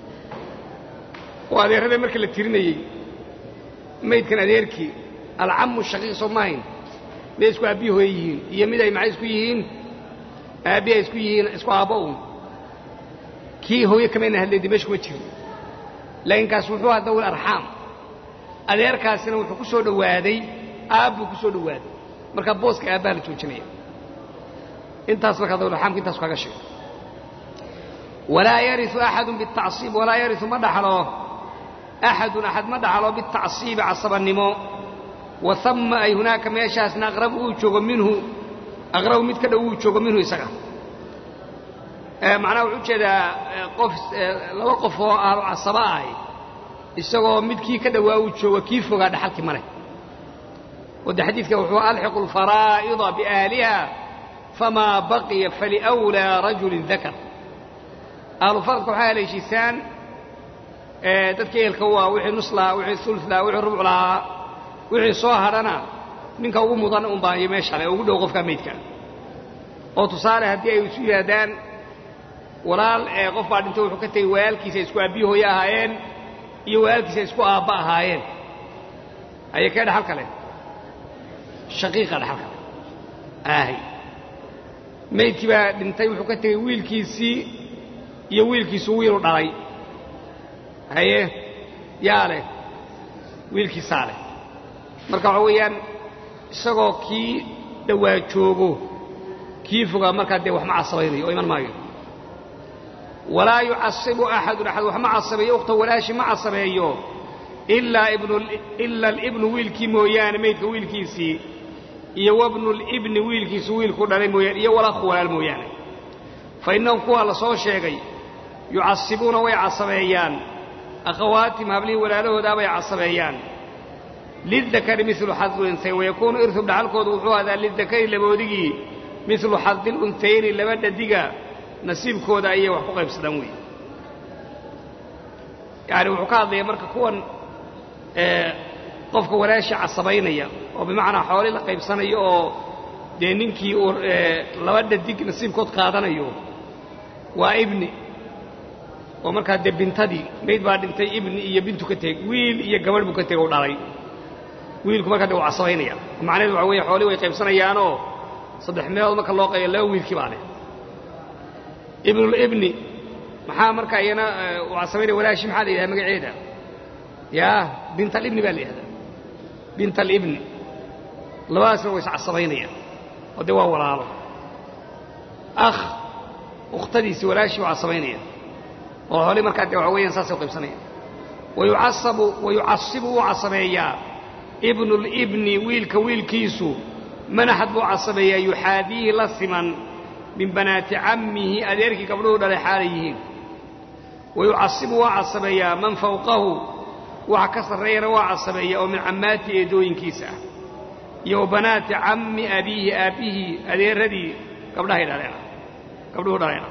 oo adeerrada marka la tirinayey maydkan adeerkii alcammu shaqiiq soo maahayn miday isku aabbihi hooye yihiin iyo mid ay maxay isku yihiin aabbihi ay isku yihiin isku aabbo un kii hooye kamayna hadlaydi meesha kuma jirin laakiin kaas wuxuu ahaa dawil arxaam adeerkaasina wuxuu ku soo dhowaaday aabbuu ku soo dhowaaday markaa booska aabbaha la joojinaya intaas markaa dawil arxaamka intaas kaga sheego ولا يرث أحد بالتعصيب ولا يرث مدحله أحد أحد مدحله بالتعصيب عصب النمو وثم أي هناك ما يشاس أغرب وجوه منه أغرب متكد وجوه منه يسقى معناه وجه قف لو قف عصباي isagoo midkii ka dhawaa uu joogo kii fogaa dhaxalki mare wada xadiidka wuxuu alxiq alfaraa'id bi ahliha fama baqiya fali awla rajul dhakar ahlu farq waxa ay leeshiisaan ee dadka eelka waa wixii nusla wixii sulfla wixii rubcla wixii soo harana ninka ugu mudan un baa meesha leh ugu dhow qofka meedka oo tusaale hadii ay isu yiraadaan walaal ee qof baa dhintay wuxuu ka tagay walaalkiisa isku abiyo hooyo ahaayeen iyo walaalkiisa isku aabba ahaayeen ayay ka dhaxal kale shaqiiqa dhaxal kale aahay meedkii baa dhintay wuxuu ka tagay wiilkiisii iyo wiilkiisu wiil u dhalay haye yaale wiilkiisa leh marka waxa weeyaan isagoo kii dhawaa joogo kii fogaa marka de wax ma casabaynayo oo iman maayo ولا يعصب أحد أحد وما عصبيه وقت ولا شيء ما عصبيه إلا ابن إلا الابن ويلكي مويان ميت ويلكي سي يا ابن الابن ويلكي سويل كنا مويان يا ولا أخوه المويان فإنهم قوة لصوت شيء يعصبون ويعصبيان أخواتهم هبلي ولا له دابا يعصبيان للذكر مثل حظ الأنثيين ويكون إرث بدعلك وضوحوا هذا للذكر اللي بودي مثل حظ الأنثيين اللي بدأ دقا nasiibkooda ayay wax ku qaybsadaan weey yaani wuxuu ka hadlay marka kuwan ee qofka walaasha casabaynaya oo bimaana xoolo la qaybsanayo oo de ninkii oo laba dhadig nasiibkood qaadanayo waa ibni oo marka de bintadii meed baa dhintay ibni iyo bintu ka tag wiil iyo gabadh buu ka tagay oo dhalay wiilku marka de waa casabaynaya macnaheedu waxa weey xoolo way qaybsanayaan oo saddex meelood marka loo qaybiyo laba wiilkii baa leh ابن الابن maxaa marka ayana waasabay walaashi maxaa leeyahay magaceeda ya bint al-ibn baa leeyahay bint al-ibn labaas way sacasabaynaya oo waa walaalo akh uqtadiisi walaashi waasabaynaya oo hore marka waxa weeyaan saas oo qaybsanaya wayu'asabu wayu'asibu wa'asabaya ibn al-ibn wiilka wiilkiisu manahad wa'asabaya yuhadihi lasiman من بنات عمه أديرك قبله دل حاليين ويعصب وعصبيا من فوقه وعكسر رير وعصبيا ومن عمات يدوين كيسا يو بنات عم أبيه أبيه أدير ردي قبله دلنا قبله دلنا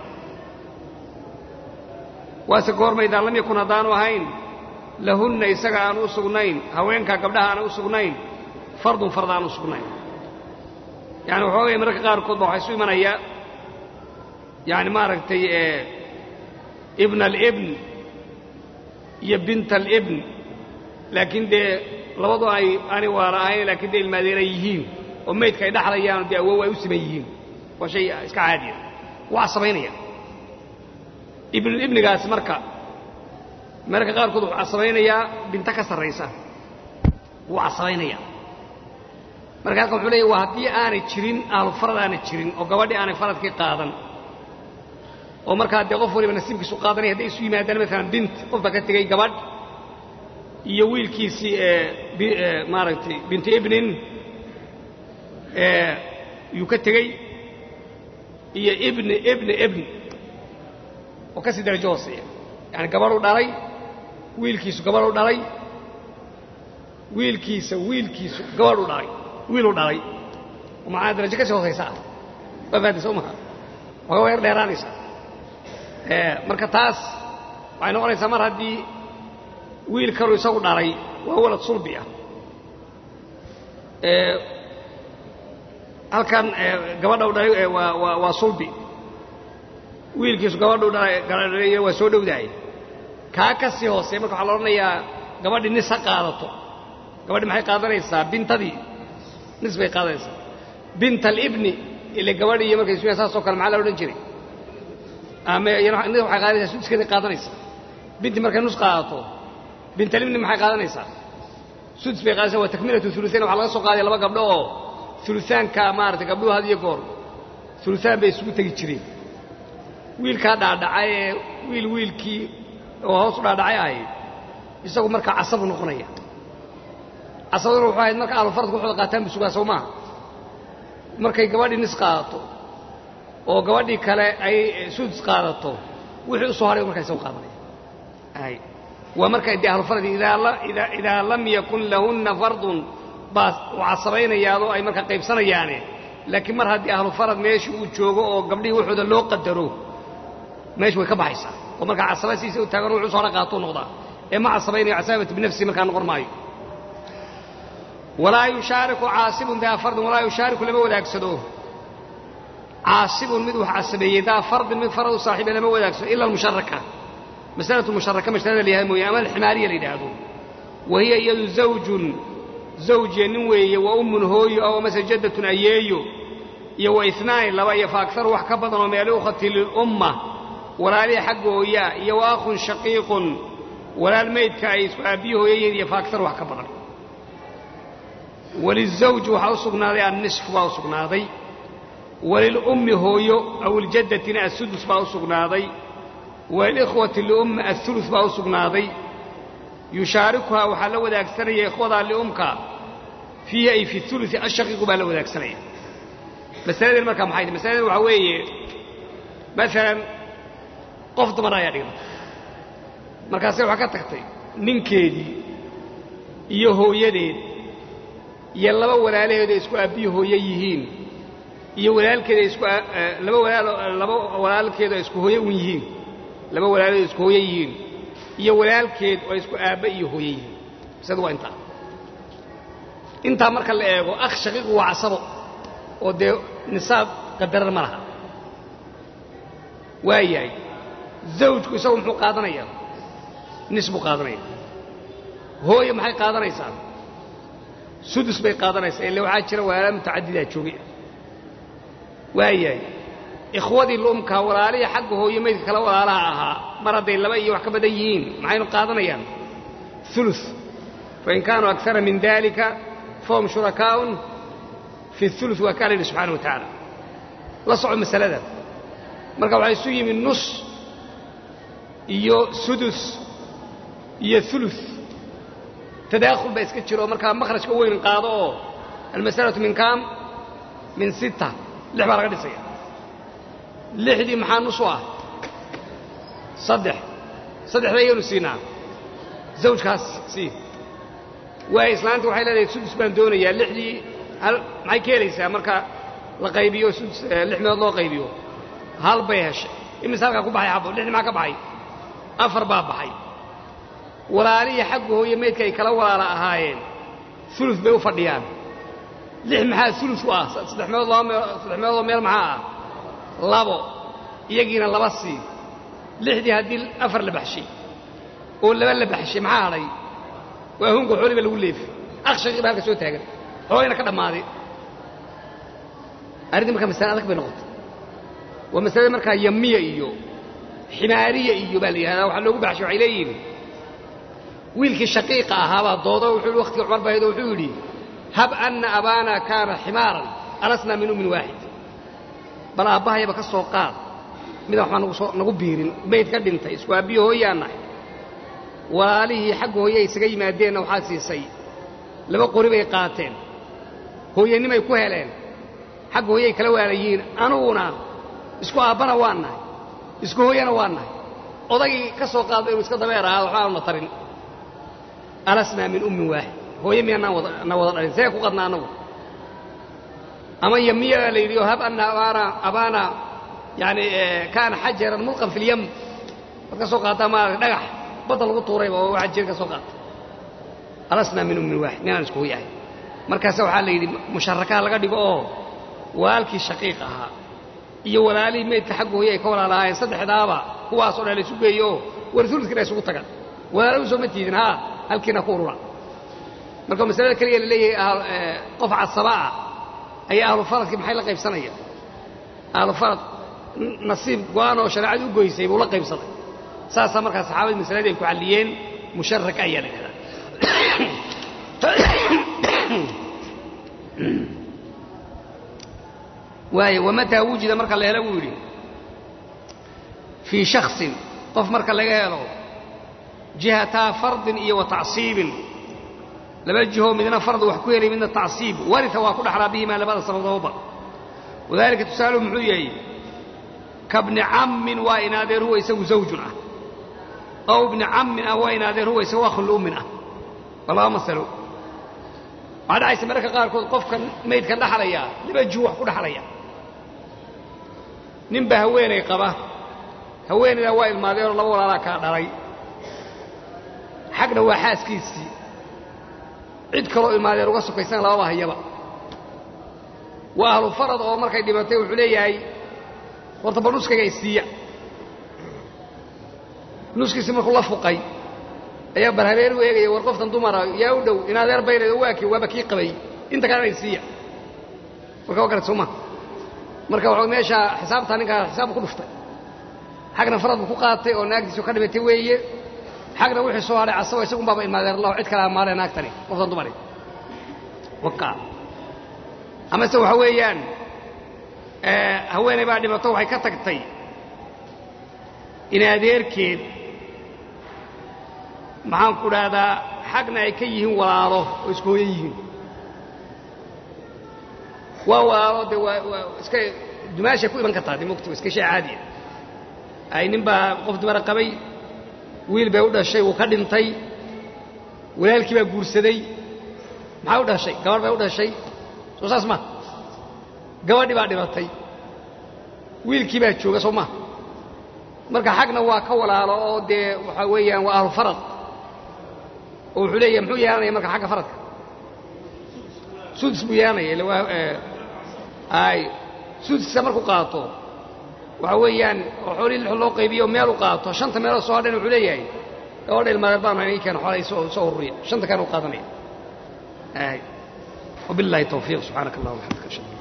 واسقور ما إذا لم يكن هذان وهين لهن يسقى أن أسقنين هوينك قبلها أن أسقنين فرض فرض أن أسقنين يعني هو يمرك غير قطب وحيسوي من أيام يعني ما رأيتي اه ابن الابن يا بنت الابن لكن ده لوضع أي أنا وراءي لكن ده المديريين وميت كيدا حليان ده هو ويسميين وشيء كعادي وعصبينية ابن الابن قاس مركا مركا قال كذا عصبينية بنتك الرئيسة وعصبينية مركا قال حلي وهدي أنا تشرين أهل فرد أنا تشرين وقوادي أنا فرد كي قادن oo marka hadii qof waliba nasiibkiisu qaadanay hadii isu yimaadaan mesela bint qof baa ka tagay gabadh iyo wiilkiisi ee maaragtay bint ibnin ee yu ka tagay iyo ibn ibn ibn oo ka sii darajo hoose yani gabadh u dhalay wiilkiisu gabadh u dhalay wiilkiisa wiilkiisu gabadh u dhalay wiil u dhalay oo macna darajo ka soo hooseysa babaad soo ma oo weer dheeraanaysa marka taas waxay noqonaysaa mar haddii wiil kalu isagu dhalay waa walad sulbi ah halkan gabadha u dhalay waa waa sulbi wiilkiisu gabadha u dhalay waa soo dhowdahay kaa ka sii hoosey marka waxaa la odhanayaa gabadhi nis ha qaadato gabadhi maxay qaadanaysaa bintadii nis bay qaadanaysaa bint alibni ile gabadhi iyo markay isku saas oo kale maxaa la odhan jiray ama yana inta waxa qaadanaysaa sudiskeeda qaadanaysaa binti markay nus qaadato bint alibni maxay qaadanaysaa sudis bay qaadanaysaa waa takmilatu thuluthayn waxa laga soo qaaday laba gabdho oo thuluthaanka maartay gabdhuhu had iyo goor thuluthaan bay isugu tagi jireen wiilkaa dhaadhacay ee wiil wiilkii oo hoos u dhaadhacay ahay isagu markaa casabu noqonaya casabaduna wuxuu ahayd marka ahlufaradku waxooda qaataan bisugaa soo maaha markay gabadhii nis qaadato oo gabadhii kale ay sudus qaadato wixii u soo haray markaa isagu qaadanaya ay waa marka dee ahlufaradi idaa lam yakun lahunna fardun baas u casabaynayaadoo ay markaa qaybsanayaane laakiin mar haddii ahlufarad meesha uu joogo oo gabdhihii waxooda loo qadaro meesha way ka baxaysaa oo markaa casaba siisa u taagan wuxuu soo hara qaatuu noqdaa ee ma casabaynayo casaabatu binafsihi markaa noqon maayo walaa yushaariku caasibun daa fardin walaa yushaariku lama wadaagsado caasibun mid wax casabeeyey daa fardin mid farad u saaxiiba lama wadaagsado ila almusharaka masalatu musharaka mashalada la yahay mooye ama alximaariya la yidhaahdo wahiya iyadu zawjun zawjiya nin weeye wa ummun hooyo aw amase jaddatun ayeeyo iyo wa inaani laba iyo fa akharu wax ka badan oo min alukhati lilumma walaalihii xagga hooyaa iyo wa akhun shaqiiqun walaal maydka ay isku aabbiyo hooyayeed iyo fa akharu wax ka badan walizawji waxaa u sugnaaday annisfu baa u sugnaaday walilummi hooyo aw iljaddatina assudus baa u sugnaaday walikhwati liummi aulus baa u sugnaaday yushaarikuhaa waxaa la wadaagsanaya ikhwadaa liumka fiihi ay fi ulusi ashaqiiqu baa la wadaagsanaya masaladen markaa maxay tahy masaladen waxaa weeye maalan qof dumar ayaa dhigma markaase waxaa ka tagtay ninkeedii iyo hooyadeed iyo laba walaalaheedo isku aabbiyo hooye yihiin iyo walaalkeeda isku laba walaal laba walaalkeedo isku hooye un yihiin laba walaalaheedo isku hooye yihiin iyo walaalkeed oo isku aabba iyo hooye yihiin bisadu waa intaa intaa marka la eego akh shaqiiqu waa casabo oo dee nisaab qadarar ma laha waayahay zawjku isagu muxuu qaadanayaa nis buu qaadanaya hooye maxay qaadanaysaa sudus bay qaadanaysaa ille waxaa jira walaala mutacadidaa joogay waayahay ikhwadii luumka walaalihii xagga hooye maydka kale walaalaha ahaa mar hadday laba iyo wax ka badan yihiin maxaynu qaadanayaan ulu fain kaanuu akara min dalika fahum shurakaa'un fi ulu waa kaa la yidhi subxana wa tacaala la soco masalada marka waxaa isu yimi nus iyo sudus iyo ulu tadaakhul baa iska jiro oo markaa makhrajka u weyn qaado oo almasalatu min kaam min sitta lix baa laga dhisaya lixdii maxaa nus u ah saddex saddexda ayaynu siinaa zawjkaas sii waay islaanta waxay leedahay sudus baan doonayaa lixdii hal maxay ka helaysaa marka la qaybiyo sudus lix meelood loo qaybiyo hal bay heshay imise halkaa ku baxay xabo lixdii maxaa ka baxay afar baa baxay walaalihii xagga hooye maydka ay kala walaala ahaayeen ulu bay u fadhiyaan lix maxaa ulu u ah saddex meelood laba meel saddex meeloodoo meel maxaa ah labo iyagiina laba sii lixdii haddii afar la baxshay oo laba la baxshay maxaa hadhay waa hunka xooliba lagu leefi akshaqii ba halka soo taagan xoolina ka dhammaaday arrintii markaa masale adag bay noqotay waa masalada markaa yamiya iyo ximaariya iyo baa la yidhahdaa waxaa loogu baxshay waxay leeyihin wiilkii shaqiiqa ahaabaa doodo wuxuu yidhi waqtigii cumar baaydo wuxuu yidhi hab anna abaana kaana ximaaran alasnaa min ummin waaxid bal aabbahayaba ka soo qaad midaan waxbaa nagu soo nagu biirin mayd ka dhintay isku aabbiyo hooyaan nahay walaalihii xagga hooye ay isaga yimaadeenna waxaad siisay laba qori bay qaateen hooyanimay ku heleen xagga hooye ay kala waalayihiin anuguna isku aabbana waan nahay isku hooyana waan nahay odagii ka soo qaadba inuu iska dabeer ahaa waxba aanu na tarin alasnaa min ummin waaxid hooye miyaanaan wada na wada dhalin see ku qadna annagu ama yamiya la yidhi hab anna abaana abaana yani kaana xajaran mulqan fi lyam waad ka soo qaataa maarata dhagax badda lagu tuurayba oo waxaa jir ka soo qaata alasnaa min ummin waaxid minaan isku hooye ahay markaase waxaa la yidhi musharakaha laga dhigo oo walaalkii shaqiiq ahaa iyo walaalihii maydka xagga hooye ay ka walaalahaayeen saddexdaaba kuwaasoo dhan la isu geeyo oo war uludkiina isugu tagan walaala u soo ma tiidin haa halkiina ku urura marka masalada keliya la leeyahay qof casaba ah ayaa ahlu faradkii maxay la qaybsanayaan ahlu farad nasiib go-aan oo shareecadu u goysay buu la qaybsaday saasaa markaa saxaabadii masaladii ay ku xalliyeen musharaka ayaa la yidhahdaa waaye wamataa wujida marka la helo buu yidhi في شخص قف مركا لغيره جهتا فرض إيه وتعصيب لبجهه من فرض وحكوية من التعصيب ورث وكل حرابه ما لبدا صفضوبا وذلك تسأله محيي كابن عم وإنادر هو يسوي زوجنا أو ابن عم أو إنادر هو يسوي أخ الأمنا والله مثله بعد عيسى مركا قال قف كان ميت كان دحليا لبجهه وحكو دحليا ننبه هويني قبه هويني لواء الماضي والله ولا كان دلي حقنا waa xaaskiisii cid kale oo ilmaadeen uga sokaysan laba hayaba waa ahlu farad oo markay dhibatay wuxuu leeyahay warta banuskaga isiya nuskiisi markuu la fuqay ayaa barhareer u eegay war qoftan dumar yaa u dhow in adeer bayreedo waaki waa baki qabay inta kale isiya marka waa garad suma marka wuxuu meesha xisaabta ninka xisaab ku dhuftay xaqna farad ku qaatay oo naagtiisu ka dhibatay weeye حقنا وحي سؤال عصوا يسقون بابا المادر الله عد كلام مالي ناكتني وفضل دمري وقع أما سوى هويان آه هويني بعد ما طوحي كتكتي إن هذير كيد معهم كل هذا حقنا يكيهم ولا الله ويسكويهم وهو أراد وإسكي دماشي كوي من كتادي مكتب إسكي شيء عادي أي نبا قفت مرقبي wiil bay u dhashay uu ka dhintay walaalkii baa guursaday maxaa u dhashay gabar bay u dhashay soo saas ma gabadhii baa dhimatay wiilkii baa jooga soo ma marka xaqna waa ka walaalo oo dee waxa weeyaan waa ahlu farad oo wuxuu leeyahay muxuu yeelanaya marka xagga faradka sudus buu yeelanaya ila waa ay sudus markuu qaato waxa weeyaan xoolii loo qaybiyo meel u qaato shanta meel soo hadhan wuxuu leeyahay gabadha ilmaad baan ay keen xoolay soo soo ururiya shanta kan u qaadanaya ay wabillahi tawfiiq subhanakallahumma wa bihamdika